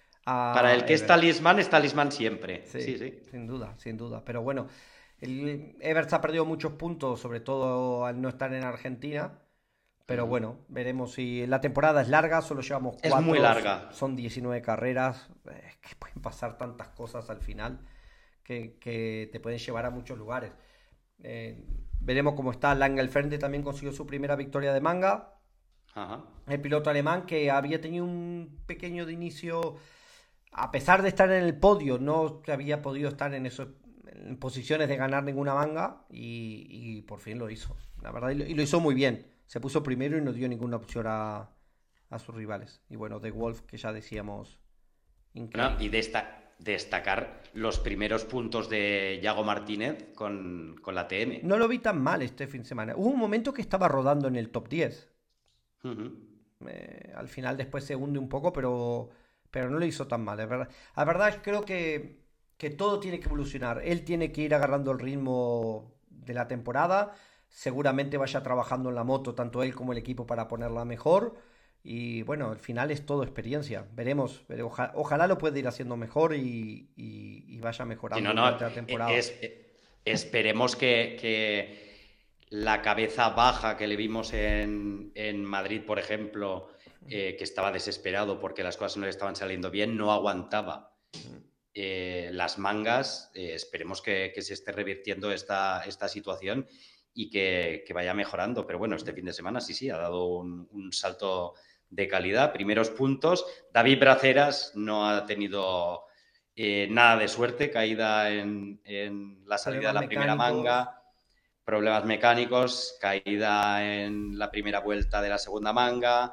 a
para el que es
Evers.
talismán, es talismán siempre.
Sí,
Sí, sí.
sin duda, sin duda. Pero bueno, el Everts ha perdido muchos puntos, sobre todo al no estar en Argentina. Pero
Ujú.
bueno, veremos si la temporada es larga, solo llevamos
Es
cuatro,
muy larga.
son diecinueve carreras, eh, que pueden pasar tantas cosas al final que, que te pueden llevar a muchos lugares. Eh, veremos cómo está. Langenfeldt también consiguió su primera victoria de manga.
Ajá.
El piloto alemán que había tenido un pequeño de inicio, a pesar de estar en el podio, no había podido estar en, eso, en posiciones de ganar ninguna manga y, y por fin lo hizo, la verdad, y lo, y lo hizo muy bien. Se puso primero y no dio ninguna opción a, a sus rivales. Y bueno, The Wolf, que ya decíamos, increíble.
Bueno, y desta- destacar los primeros puntos de Yago Martínez con, con la T M.
No lo vi tan mal este fin de semana. Hubo un momento que estaba rodando en el top diez.
Ujú.
Eh, al final después se hunde un poco, pero, pero no lo hizo tan mal, es verdad. La verdad creo que, que todo tiene que evolucionar. Él tiene que ir agarrando el ritmo de la temporada. Seguramente vaya trabajando en la moto, tanto él como el equipo, para ponerla mejor. Y bueno, al final es todo experiencia. Veremos. Veremos. Oja- ojalá lo pueda ir haciendo mejor y, y- y vaya
Y
mejorando
no, no,
durante la
e-
temporada.
es- e- esperemos que, que la cabeza baja que le vimos en, en Madrid, por ejemplo, eh, que estaba desesperado porque las cosas no le estaban saliendo bien, no aguantaba eh, las mangas. Eh, esperemos que, que se esté revirtiendo esta, esta situación y que, que vaya mejorando. Pero bueno, este fin de semana sí, sí, ha dado un, un salto de calidad, primeros puntos. David Braceras no ha tenido eh, nada de suerte, caída en, en la salida
Problemas
de la primera
mecánicos.
manga, problemas mecánicos, caída en la primera vuelta de la segunda manga.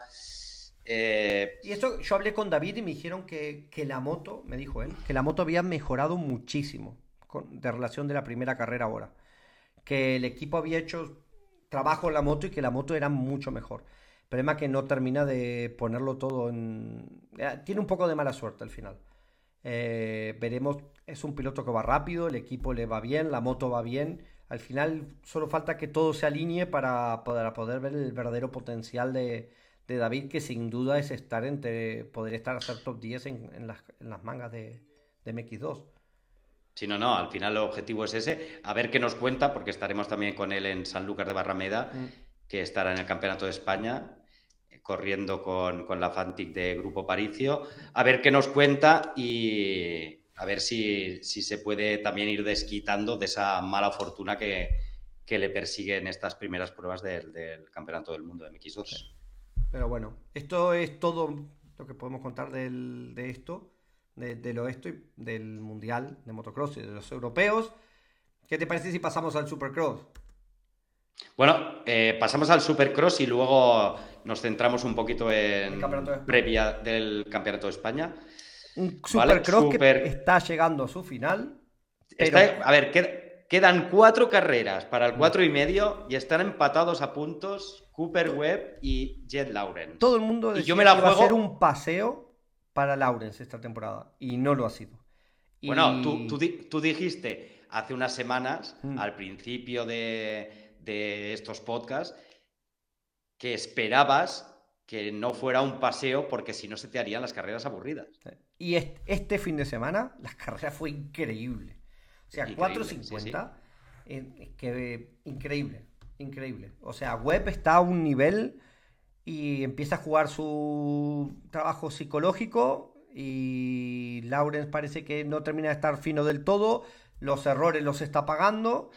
Eh,
Y esto, yo hablé con David y me dijeron que, que la moto, me dijo él, que la moto había mejorado muchísimo con, de relación de la primera carrera ahora. Que el equipo había hecho trabajo en la moto y que la moto era mucho mejor. El problema es que no termina de ponerlo todo en... eh, Tiene un poco de mala suerte al final. Eh, veremos, es un piloto que va rápido, el equipo le va bien, la moto va bien. Al final solo falta que todo se alinee para poder, para poder ver el verdadero potencial de, de David, que sin duda es estar entre, poder estar a ser top diez en, en, las, en las mangas de, de M X dos.
Sí, no, no, al final el objetivo es ese. A ver qué nos cuenta, porque estaremos también con él en Sanlúcar de Barrameda,
Mm.
que estará en el Campeonato de España, eh, corriendo con, con la Fantic de Grupo Paricio. A ver qué nos cuenta y a ver si, si se puede también ir desquitando de esa mala fortuna que, que le persigue en estas primeras pruebas del, del Campeonato del Mundo de M X dos.
Pero bueno, esto es todo lo que podemos contar del, de esto, de, del oeste, del Mundial de Motocross y de los europeos. ¿Qué te parece si pasamos al Supercross?
Bueno, eh, pasamos al Supercross y luego nos centramos un poquito
El
en
Campeonato de España.
previa del Campeonato de España.
Un
¿Vale?
Supercross que
Super.
está llegando a su final,
Está,
pero...
a ver, qued- quedan cuatro carreras para el
Mm.
cuatro y medio y están empatados a puntos Cooper Webb y Jet Lawrence.
Todo el mundo
Y yo
decía
me la
que iba a ser
juego.
un paseo para Lawrence esta temporada y no lo ha sido.
Bueno, tú, tú,
Y
di- tú dijiste hace unas semanas,
mm,
al principio de, de estos podcasts, que esperabas que no fuera un paseo porque si no se te harían las carreras aburridas.
y est- este fin de semana la carrera fue increíble. O sea,
Increíble, sí, sí.
cuatro cincuenta, eh, que increíble, increíble. O sea, Webb está a un nivel y empieza a jugar su trabajo psicológico y Lawrence parece que no termina de estar fino del todo, los errores los está pagando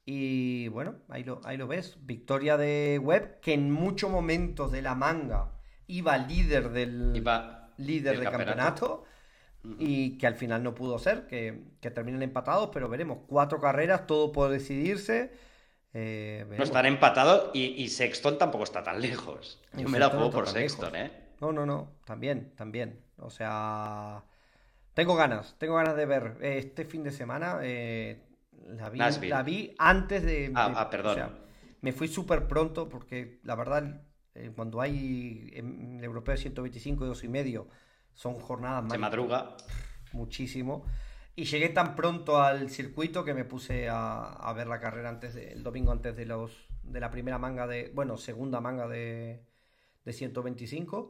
y bueno, ahí lo, ahí lo ves, victoria de Webb que en muchos momentos de la manga iba líder del
Iba
líder
del
de campeonato,
campeonato. Ujú.
y que al final no pudo ser, que, que terminen empatados, pero veremos, cuatro carreras, todo puede decidirse. Eh,
No
veremos.
están empatados y, y Sexton tampoco está tan lejos. Yo
Y
me la
Sexton no
juego
está
por
tan
Sexton,
lejos.
¿eh?
No, no, no, también, también. O sea, tengo ganas, tengo ganas de ver eh, este fin de semana. eh, la vi, la
Nashville.
vi antes de,
Ah,
de-
ah,
o
perdón.
sea, me fui súper pronto porque la verdad, eh, cuando hay en el europeo de ciento veinticinco y dos y medio, son jornadas
Se
más
madruga.
muchísimo. Y llegué tan pronto al circuito que me puse a, a ver la carrera antes de- el domingo antes de los de la primera manga de, bueno, segunda manga de, de ciento veinticinco.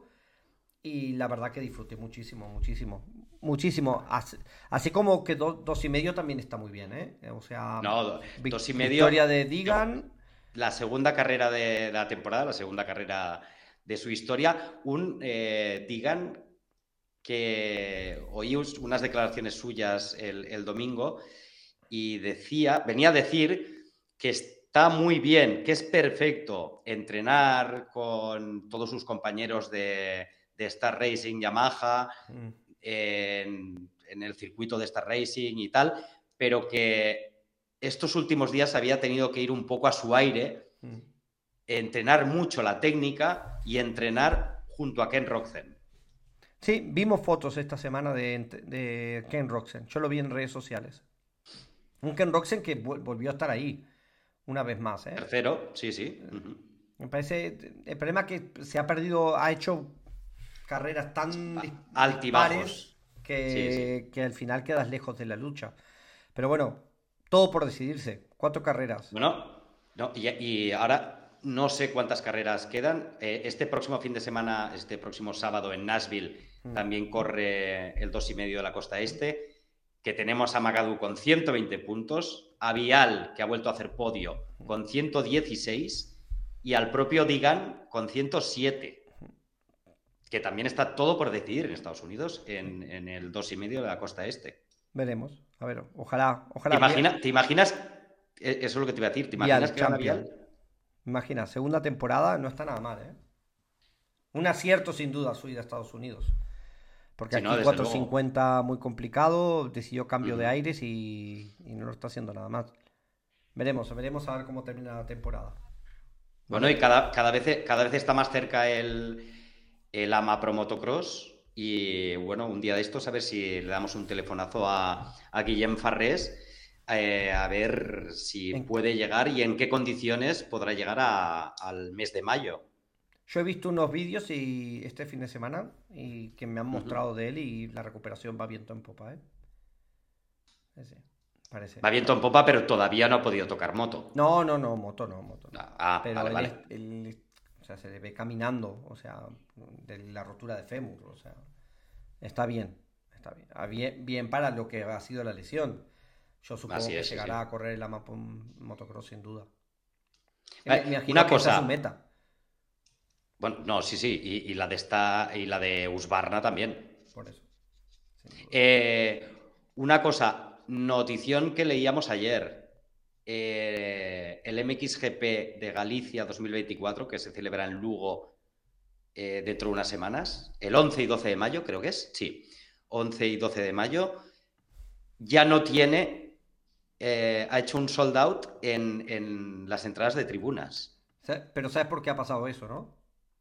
Y la verdad que disfruté muchísimo, muchísimo, muchísimo. Así, así como que do- dos y medio también está muy bien, ¿eh? O sea,
No, do-
vic-
dos y medio.
victoria de
Yo,
Digan.
la segunda carrera de la temporada, la segunda carrera de su historia, un eh, Digan que oí us- unas declaraciones suyas el, el domingo y decía, venía a decir que está muy bien, que es perfecto entrenar con todos sus compañeros de, de Star Racing Yamaha
Mm,
en, en el circuito de Star Racing y tal, pero que estos últimos días había tenido que ir un poco a su aire,
mm.
entrenar mucho la técnica y entrenar junto a Ken Roczen.
Sí, vimos fotos esta semana de, de Ken Roxen. Yo lo vi en redes sociales. Un Ken Roxen que vol- volvió a estar ahí una vez más, ¿eh?
Tercero, sí, sí. Uh-huh.
Me parece. El problema es que se ha perdido, ha hecho carreras tan dis-
Altibajos.
dispares que,
Sí, sí.
que al final quedas lejos de la lucha. Pero bueno, todo por decidirse. Cuatro carreras.
Bueno, no, y, y ahora no sé cuántas carreras quedan. Eh, este próximo fin de semana, este próximo sábado en Nashville,
Mm.
también corre el dos y medio de la costa este, que tenemos a Magadou con ciento veinte puntos, a Vial, que ha vuelto a hacer podio, con ciento dieciséis, y al propio Digan con ciento siete, que también está todo por decidir en Estados Unidos en, en el dos y medio de la costa este.
Veremos. A ver, ojalá,
¿Te,
ojalá.
imagina, ¿Te imaginas? Eso es lo que te iba a decir. ¿Te imaginas
Vial,
que gana
champion.
Vial?
Imagina, segunda temporada no está nada mal, ¿eh? Un acierto sin duda su ida a Estados Unidos. Porque
Sí, no,
aquí
desde
cuatrocientos
luego.
cincuenta muy complicado, decidió cambio de
Ujú.
aires y, y no lo está haciendo nada más. Veremos, veremos a ver cómo termina la temporada.
Bueno, y
¿Vale?
cada, cada, vez, cada vez está más cerca el, el Ama Pro Motocross. Y bueno, un día de estos, a ver si le damos un telefonazo a, a Guillem Farrés, eh, a ver si
En-
puede llegar y en qué condiciones podrá llegar a- al mes de mayo.
Yo he visto unos vídeos y este fin de semana y que me han
Ujú.
mostrado de él y la recuperación va viento en popa, ¿eh? Sí, sí, parece.
Va viento en popa, pero todavía no ha podido tocar moto.
No, no, no, moto no, moto no.
Ah,
Pero
vale,
él,
vale.
es- él- o sea, se le ve caminando, o sea, de la rotura de fémur, o sea, está bien, está bien. Ah, bien, bien para lo que ha sido la lesión. Yo supongo
Así
que
es, sí,
llegará
sí.
a correr el Amapon Motocross sin duda. Me,
Vale,
me imagino
una
que esa es su
cosa.
meta,
Bueno, no, sí, sí. Y, y la de esta, y la de Husqvarna también.
por eso, sin duda.
Eh, una cosa, notición que leíamos ayer. Eh, el M X G P de Galicia dos mil veinticuatro, que se celebra en Lugo eh, dentro de unas semanas, el once y doce de mayo, creo que es, sí, once y doce de mayo, ya no tiene eh, ha hecho un sold out en, en las entradas de tribunas.
Pero ¿sabes por qué ha pasado eso, no?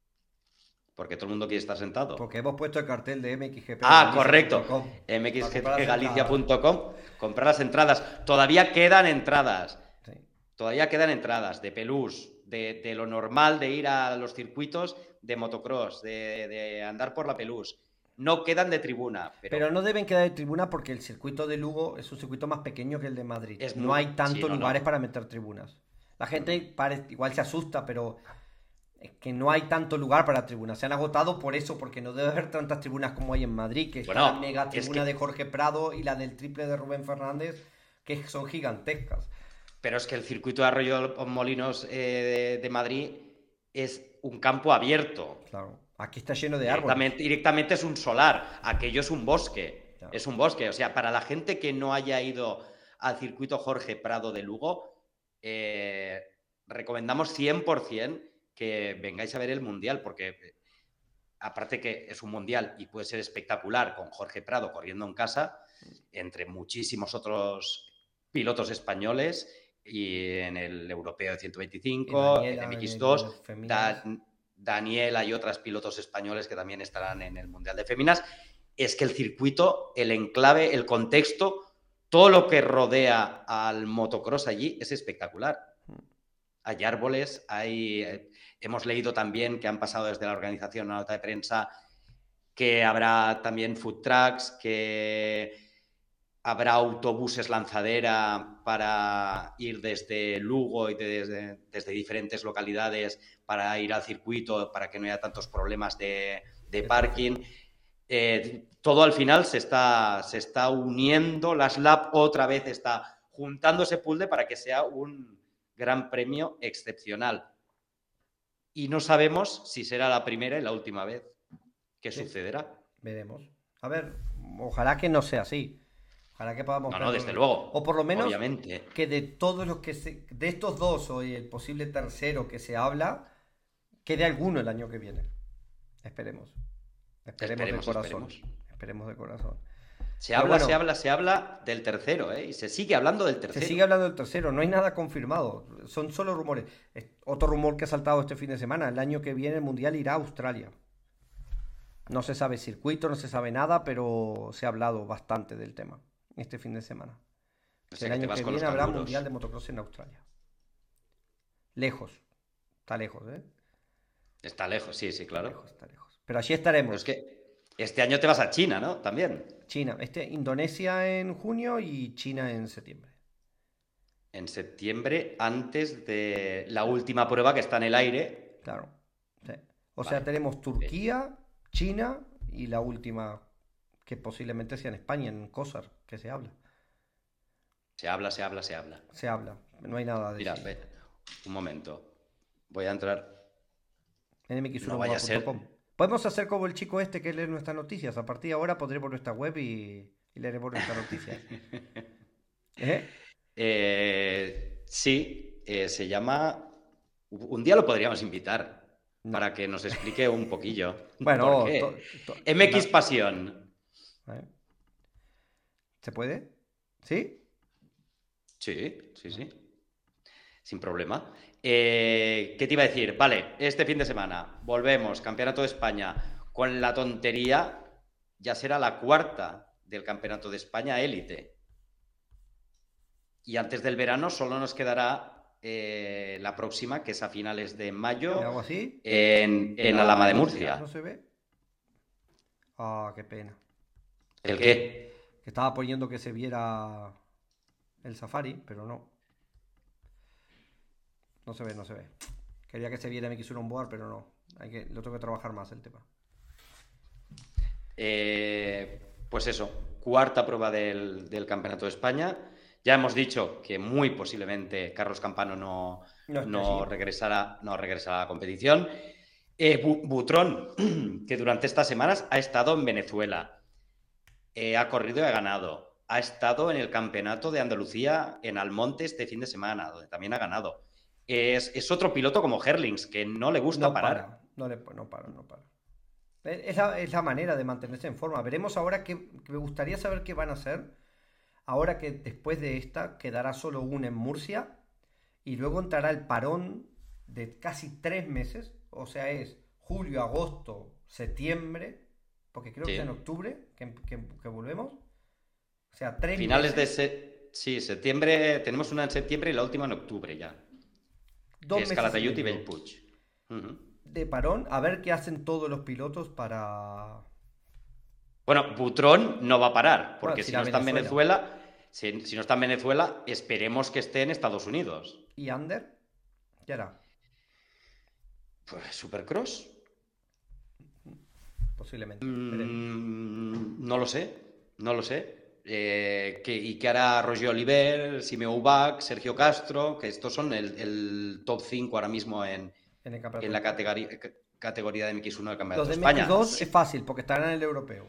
Porque todo el mundo quiere estar sentado.
Porque hemos puesto el cartel de M X G P
Ah, correcto.
Galicia punto com
M
para
X G
comprar
P
las
Galicia
entradas.
punto com. Comprar las entradas. Todavía quedan entradas.
Sí.
Todavía quedan entradas de pelús, de, de lo normal de ir a los circuitos de motocross, de, de andar por la pelús. No quedan de tribuna. Pero,
Pero no deben quedar de tribuna porque el circuito de Lugo es un circuito más pequeño que el de Madrid.
es
No
muy...
hay tantos
sí, no,
lugares
no.
para meter tribunas. La gente pare- igual se asusta, pero es que no hay tanto lugar para tribunas. Se han agotado por eso, porque no debe haber tantas tribunas como hay en Madrid, que está
Bueno,
la mega
es
tribuna
que-
de Jorge Prado y la del triple de Rubén Fernández, que son gigantescas.
Pero es que el circuito de Arroyo Molinos eh, de, de Madrid es un campo abierto.
Claro. Aquí está lleno de árboles.
Directamente, directamente es un solar. Aquello es un bosque.
Claro.
Es un bosque. O sea, para la gente que no haya ido al circuito Jorge Prado de Lugo, eh, recomendamos cien por ciento que vengáis a ver el Mundial, porque aparte que es un Mundial y puede ser espectacular con Jorge Prado corriendo en casa, entre muchísimos otros pilotos españoles, y en el europeo de ciento veinticinco,
Y Daniela
en
en
M X
el
dos,
de Feminas.
Dan, Daniela y otros pilotos españoles que también estarán en el Mundial de Féminas. Es que el circuito, el enclave, el contexto, todo lo que rodea al motocross allí es espectacular. Hay árboles, hay... Hemos leído también que han pasado desde la organización una nota de prensa que habrá también food trucks, que habrá autobuses lanzadera para ir desde Lugo y desde, desde diferentes localidades para ir al circuito, para que no haya tantos problemas de, de parking. Eh, todo al final se está, se está uniendo, la S L A P otra vez está juntando ese puzzle para que sea un gran premio excepcional. Y no sabemos si será la primera y la última vez que
Sí.
sucederá.
Veremos. A ver, ojalá que no sea así. Ojalá que podamos
No, no,
verlo.
desde luego.
O por lo menos
Obviamente.
que de todos los que se, de estos dos o el posible tercero que se habla, quede alguno el año que viene. Esperemos. Esperemos,
Esperemos,
de corazón.
esperemos.
Esperemos de corazón.
Se
Pero
habla,
bueno,
se habla, se habla del tercero, ¿eh? Y se sigue hablando del tercero.
se sigue hablando del tercero, no hay nada confirmado, son solo rumores. Es- Otro rumor que ha saltado este fin de semana, el año que viene el Mundial irá a Australia. No se sabe circuito, no se sabe nada, pero se ha hablado bastante del tema este fin de semana.
O
Que
sea,
el
que te
año
vas
que
con los
viene habrá
canguros.
Mundial de Motocross en Australia. Lejos, está lejos, ¿eh?
Está lejos, sí, sí, claro.
Lejos, está lejos. Pero allí estaremos.
Pero es que este año te vas a China, ¿no? También.
China, este, Indonesia en junio y China en septiembre.
En septiembre, antes de la última prueba que está en el aire.
Claro. Sí. O
Vale.
sea, tenemos Turquía, China y la última, que posiblemente sea en España, en Cosar, que se habla.
Se habla, se habla, se habla.
Se habla, no hay nada de
Mira,
eso.
ve, un momento. Voy a entrar.
En m x uno
No vaya a
punto com.
ser-
Podemos hacer como el chico este que lee nuestras noticias. A partir de ahora pondré por nuestra web y, y leeremos nuestras noticias. ¿Eh?
Eh, sí, eh, se llama. Un día lo podríamos invitar
No.
para que nos explique un poquillo.
Bueno,
¿Por qué?
to- to-
M X
na-
Pasión.
¿eh? ¿Se puede? ¿Sí?
Sí, sí, sí. Sin problema. Eh, ¿qué te iba a decir? Vale, este fin de semana volvemos, Campeonato de España, con la tontería, ya será la cuarta del Campeonato de España élite. Y antes del verano solo nos quedará eh, la próxima, que es a finales de
¿Me
mayo,
hago así?
en, en Alhama de Murcia.
¿No se ve? Ah, qué pena.
¿El qué?
Que estaba poniendo que se viera el Safari, pero no. No se ve, no se ve. Quería que se viera M X uno Onboard, pero no. Hay que, lo tengo que trabajar más el tema.
Eh, pues eso, cuarta prueba del, del Campeonato de España. Ya hemos dicho que muy posiblemente Carlos Campano no,
No esté
no,
allí.
regresará, no regresará a la competición. Eh, Bu- Butrón, que durante estas semanas ha estado en Venezuela, eh, ha corrido y ha ganado. Ha estado en el Campeonato de Andalucía en Almonte este fin de semana, donde también ha ganado. Es, es otro piloto como Herlings, que no le gusta
No
parar.
para, no, le, no para, no para. Es la, es la manera de mantenerse en forma. Veremos ahora que, que me gustaría saber qué van a hacer Ahora que después de esta quedará solo una en Murcia y luego entrará el parón de casi tres meses, o sea, es julio, agosto, septiembre, porque creo que es en
Sí.
octubre que, que- que volvemos, o sea, tres
Finales de
meses,
se- sí, septiembre, tenemos una en septiembre y la última en octubre ya, que
dos
es
meses y
Calatayud y
medio
Bellpuig. Ujú.
de parón, a ver qué hacen todos los pilotos para...
Bueno, Butrón no va a parar,
Bueno,
porque
si
si
la
no está en
Venezuela.
Venezuela, si, si no está en Venezuela, esperemos que esté en Estados Unidos.
¿Y Ander? ¿Qué hará?
Pues Supercross.
Posiblemente, veremos.
Mm, no lo sé, no lo sé. Eh, ¿qué- ¿y qué hará Roger Oliver, Simeo Ubach, Sergio Castro? Que estos son el, el top cinco ahora mismo en,
En el Campeonato
en
de
la
España.
categoría, categoría de M X uno del
Los
Campeonato de
de M X
España.
dos es
Sí,
fácil porque estarán en el europeo.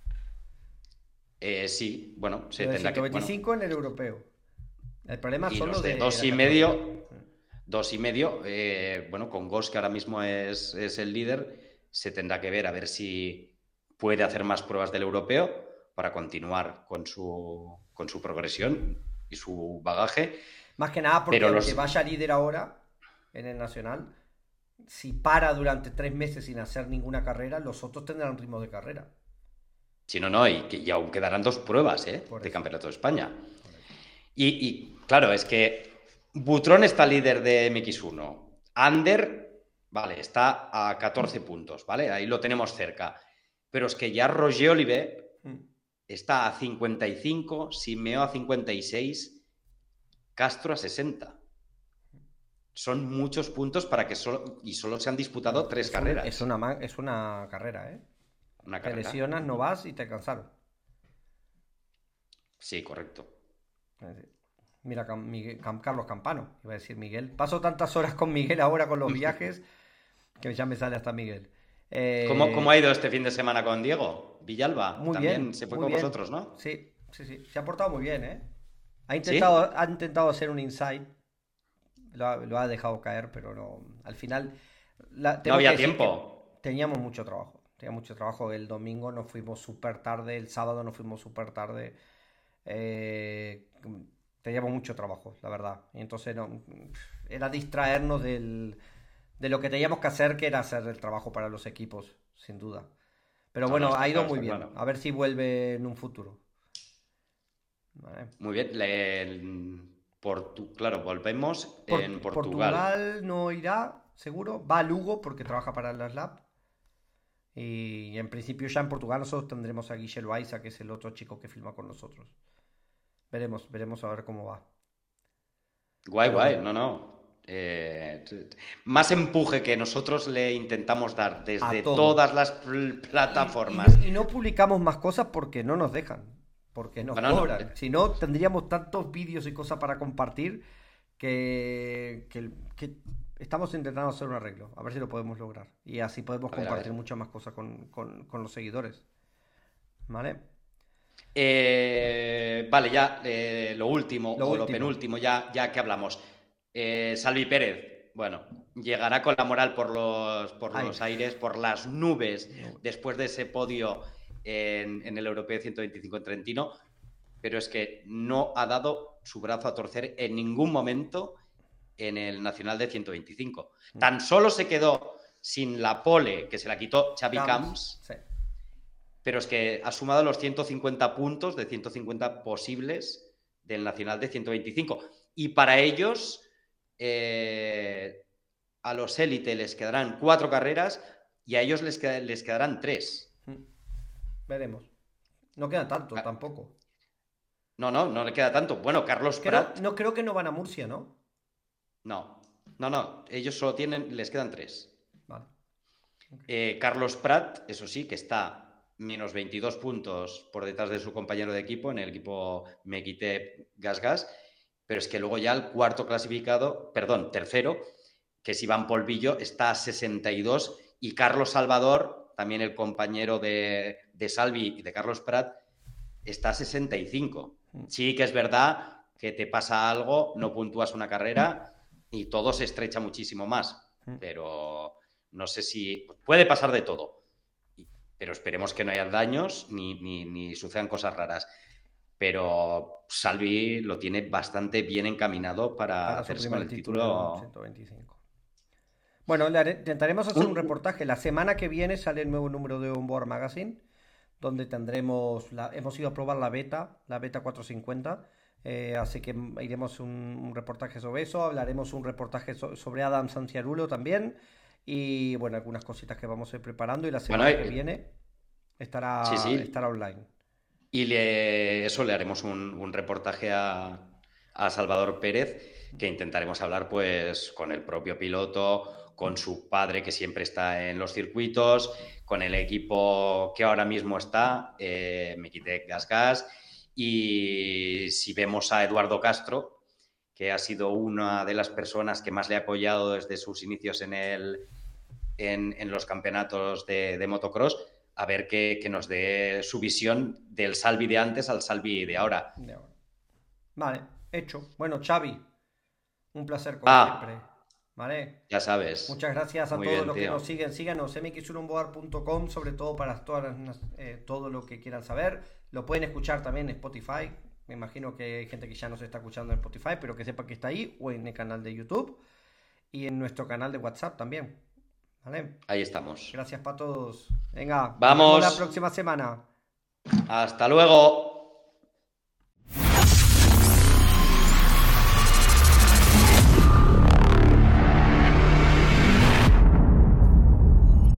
eh, sí, bueno, se
Los de
tendrá que. Bueno,
ciento veinticinco en el europeo. El problema
y
son
los
los
de
de
dos
la
y
categoría.
medio, dos y medio, eh, bueno, con Goss, que ahora mismo es, es el líder, se tendrá que ver a ver si puede hacer más pruebas del europeo para continuar con su, con su progresión y su bagaje.
Más que nada porque
Pero
aunque
los.
vaya líder ahora en el nacional, si para durante tres meses sin hacer ninguna carrera, los otros tendrán ritmo de carrera.
Si no, no, y, que, y aún quedarán dos pruebas, ¿eh?
Por
De
eso,
Campeonato de España.
por eso.
Y, y, claro, es que Butrón está líder de M X uno. Ander, vale, está a catorce puntos, ¿vale? Ahí lo tenemos cerca. Pero es que ya Roger Oliver
Mm.
está a cincuenta y cinco, Simeo a cincuenta y seis, Castro a sesenta. Son muchos puntos para que solo, y solo se han disputado
Bueno,
tres
es, un-
carreras.
es una, ma- es una carrera, ¿eh?
Una
Te
carrera.
lesionas, no vas y te cansaron.
Sí, correcto.
Es decir, mira, Cam- Miguel- Cam- Carlos Campano, iba a decir Miguel. Paso tantas horas con Miguel ahora con los viajes que ya me sale hasta Miguel.
¿Cómo, ¿Cómo
Eh,
ha ido este fin de semana con Diego? Villalba
muy
también
bien,
se fue
muy
con
bien.
vosotros, ¿no?
Sí, sí, sí. Se ha portado muy bien, ¿eh? Ha
¿Sí?
intentado, ha intentado hacer un insight, lo ha, lo ha dejado caer, pero no. Al final, la-
No
tengo que
había
decir que
tiempo.
teníamos mucho trabajo. Teníamos mucho trabajo. El domingo nos fuimos súper tarde, el sábado nos fuimos súper tarde. Eh, teníamos mucho trabajo, la verdad. Y entonces no, era distraernos del, de lo que teníamos que hacer, que era hacer el trabajo para los equipos, sin duda. Pero
No, no,
bueno, ha
está
ido
claro,
muy
está
bien.
claro.
A ver si vuelve en un futuro. ¿Vale?
Muy bien. Le- el Portu- claro, volvemos en
Port-
Portugal.
Portugal no irá, seguro. Va a Lugo porque trabaja para la SLAP. Y en principio ya en Portugal nosotros tendremos a Guille Loaiza, que es el otro chico que filma con nosotros. Veremos, veremos a ver cómo va.
Guay,
Pero
guay.
bueno,
No, no. Eh, t- t- más empuje que nosotros le intentamos dar
a
desde
todo.
todas las pl-
Y, y no,
plataformas.
y no publicamos más cosas porque no nos dejan, porque nos
Bueno, no.
cobran. Si no, tendríamos tantos vídeos y cosas para compartir que, que, que estamos intentando hacer un arreglo. A ver si lo podemos lograr. Y así podemos
A ver, a
compartir
ver.
muchas más cosas con, con, con los seguidores. ¿Vale?
Eh, vale, ya eh, lo último
Lo
o lo
último.
penúltimo, ya, ya que hablamos. Eh, Salvi Pérez, bueno, llegará con la moral por los, por
Ay,
los aires, por las nubes,
no.
después de ese podio en, en el Europeo ciento veinticinco en Trentino, pero es que no ha dado su brazo a torcer en ningún momento en el Nacional de ciento veinticinco. Tan solo se quedó sin la pole que se la quitó Xavi
Camps,
Camps,
sí.
pero es que ha sumado los ciento cincuenta puntos de ciento cincuenta posibles del Nacional de ciento veinticinco. Y para ellos, eh, a los élite les quedarán cuatro carreras y a ellos les, qued les quedarán tres.
Veremos. No queda tanto tampoco.
No, no, no le queda tanto. Bueno, Carlos
Creo,
Prat,
no creo que no van a Murcia, ¿no?
no, no, no, ellos solo tienen, les quedan tres.
Vale. Okay.
Eh, Carlos Prat, eso sí, que está menos veintidós puntos por detrás de su compañero de equipo, en el equipo Mequite Gas Gas, pero es que luego ya el cuarto clasificado, perdón, tercero, que es Iván Polvillo, está a sesenta y dos, y Carlos Salvador, también el compañero de, de Salvi y de Carlos Prat, está a sesenta y cinco. Sí que es verdad que te pasa algo, no puntúas una carrera y todo se estrecha muchísimo más, pero no sé si... puede pasar de todo, pero esperemos que no haya daños ni, ni, ni sucedan cosas raras. pero Salvi lo tiene bastante bien encaminado para,
para su
hacerse con
primer
el
título en
título.
ciento veinticinco. Bueno, le haré- intentaremos hacer un
Un-
reportaje. La semana que viene sale el nuevo número de Onboard Magazine, donde tendremos, la, hemos ido a probar la beta, la beta cuatrocientos cincuenta, eh, así que iremos un, un reportaje sobre eso, hablaremos un reportaje so- sobre Adam Sanciarulo también, y bueno, algunas cositas que vamos a ir preparando, y la
bueno,
semana que
eh,
viene
sí,
estará,
sí.
estará online.
Y le, eso le haremos un, un reportaje a, a Salvador Pérez, que intentaremos hablar pues con el propio piloto, con su padre que siempre está en los circuitos, con el equipo que ahora mismo está, eh, Mequitec Gas Gas, y si vemos a Eduardo Castro, que ha sido una de las personas que más le ha apoyado desde sus inicios en, el, en, en los campeonatos de, de motocross, a ver que, que, nos dé su visión del Salvi de antes al Salvi de ahora.
De ahora. Vale, hecho. Bueno, Xavi, un placer como siempre.
Ah,
¿Vale?
ya sabes.
Muchas gracias a
Muy
todos
bien,
los que nos
tío.
siguen. Síganos en x uno board punto com, sobre todo para todas las- eh, todo lo que quieran saber. Lo pueden escuchar también en Spotify. Me imagino que hay gente que ya nos está escuchando en Spotify, pero que sepa que está ahí, o en el canal de YouTube y en nuestro canal de WhatsApp también. ¿Vale?
Ahí estamos.
Gracias para todos. Venga, nos vemos la
Vamos.
próxima semana.
Hasta luego.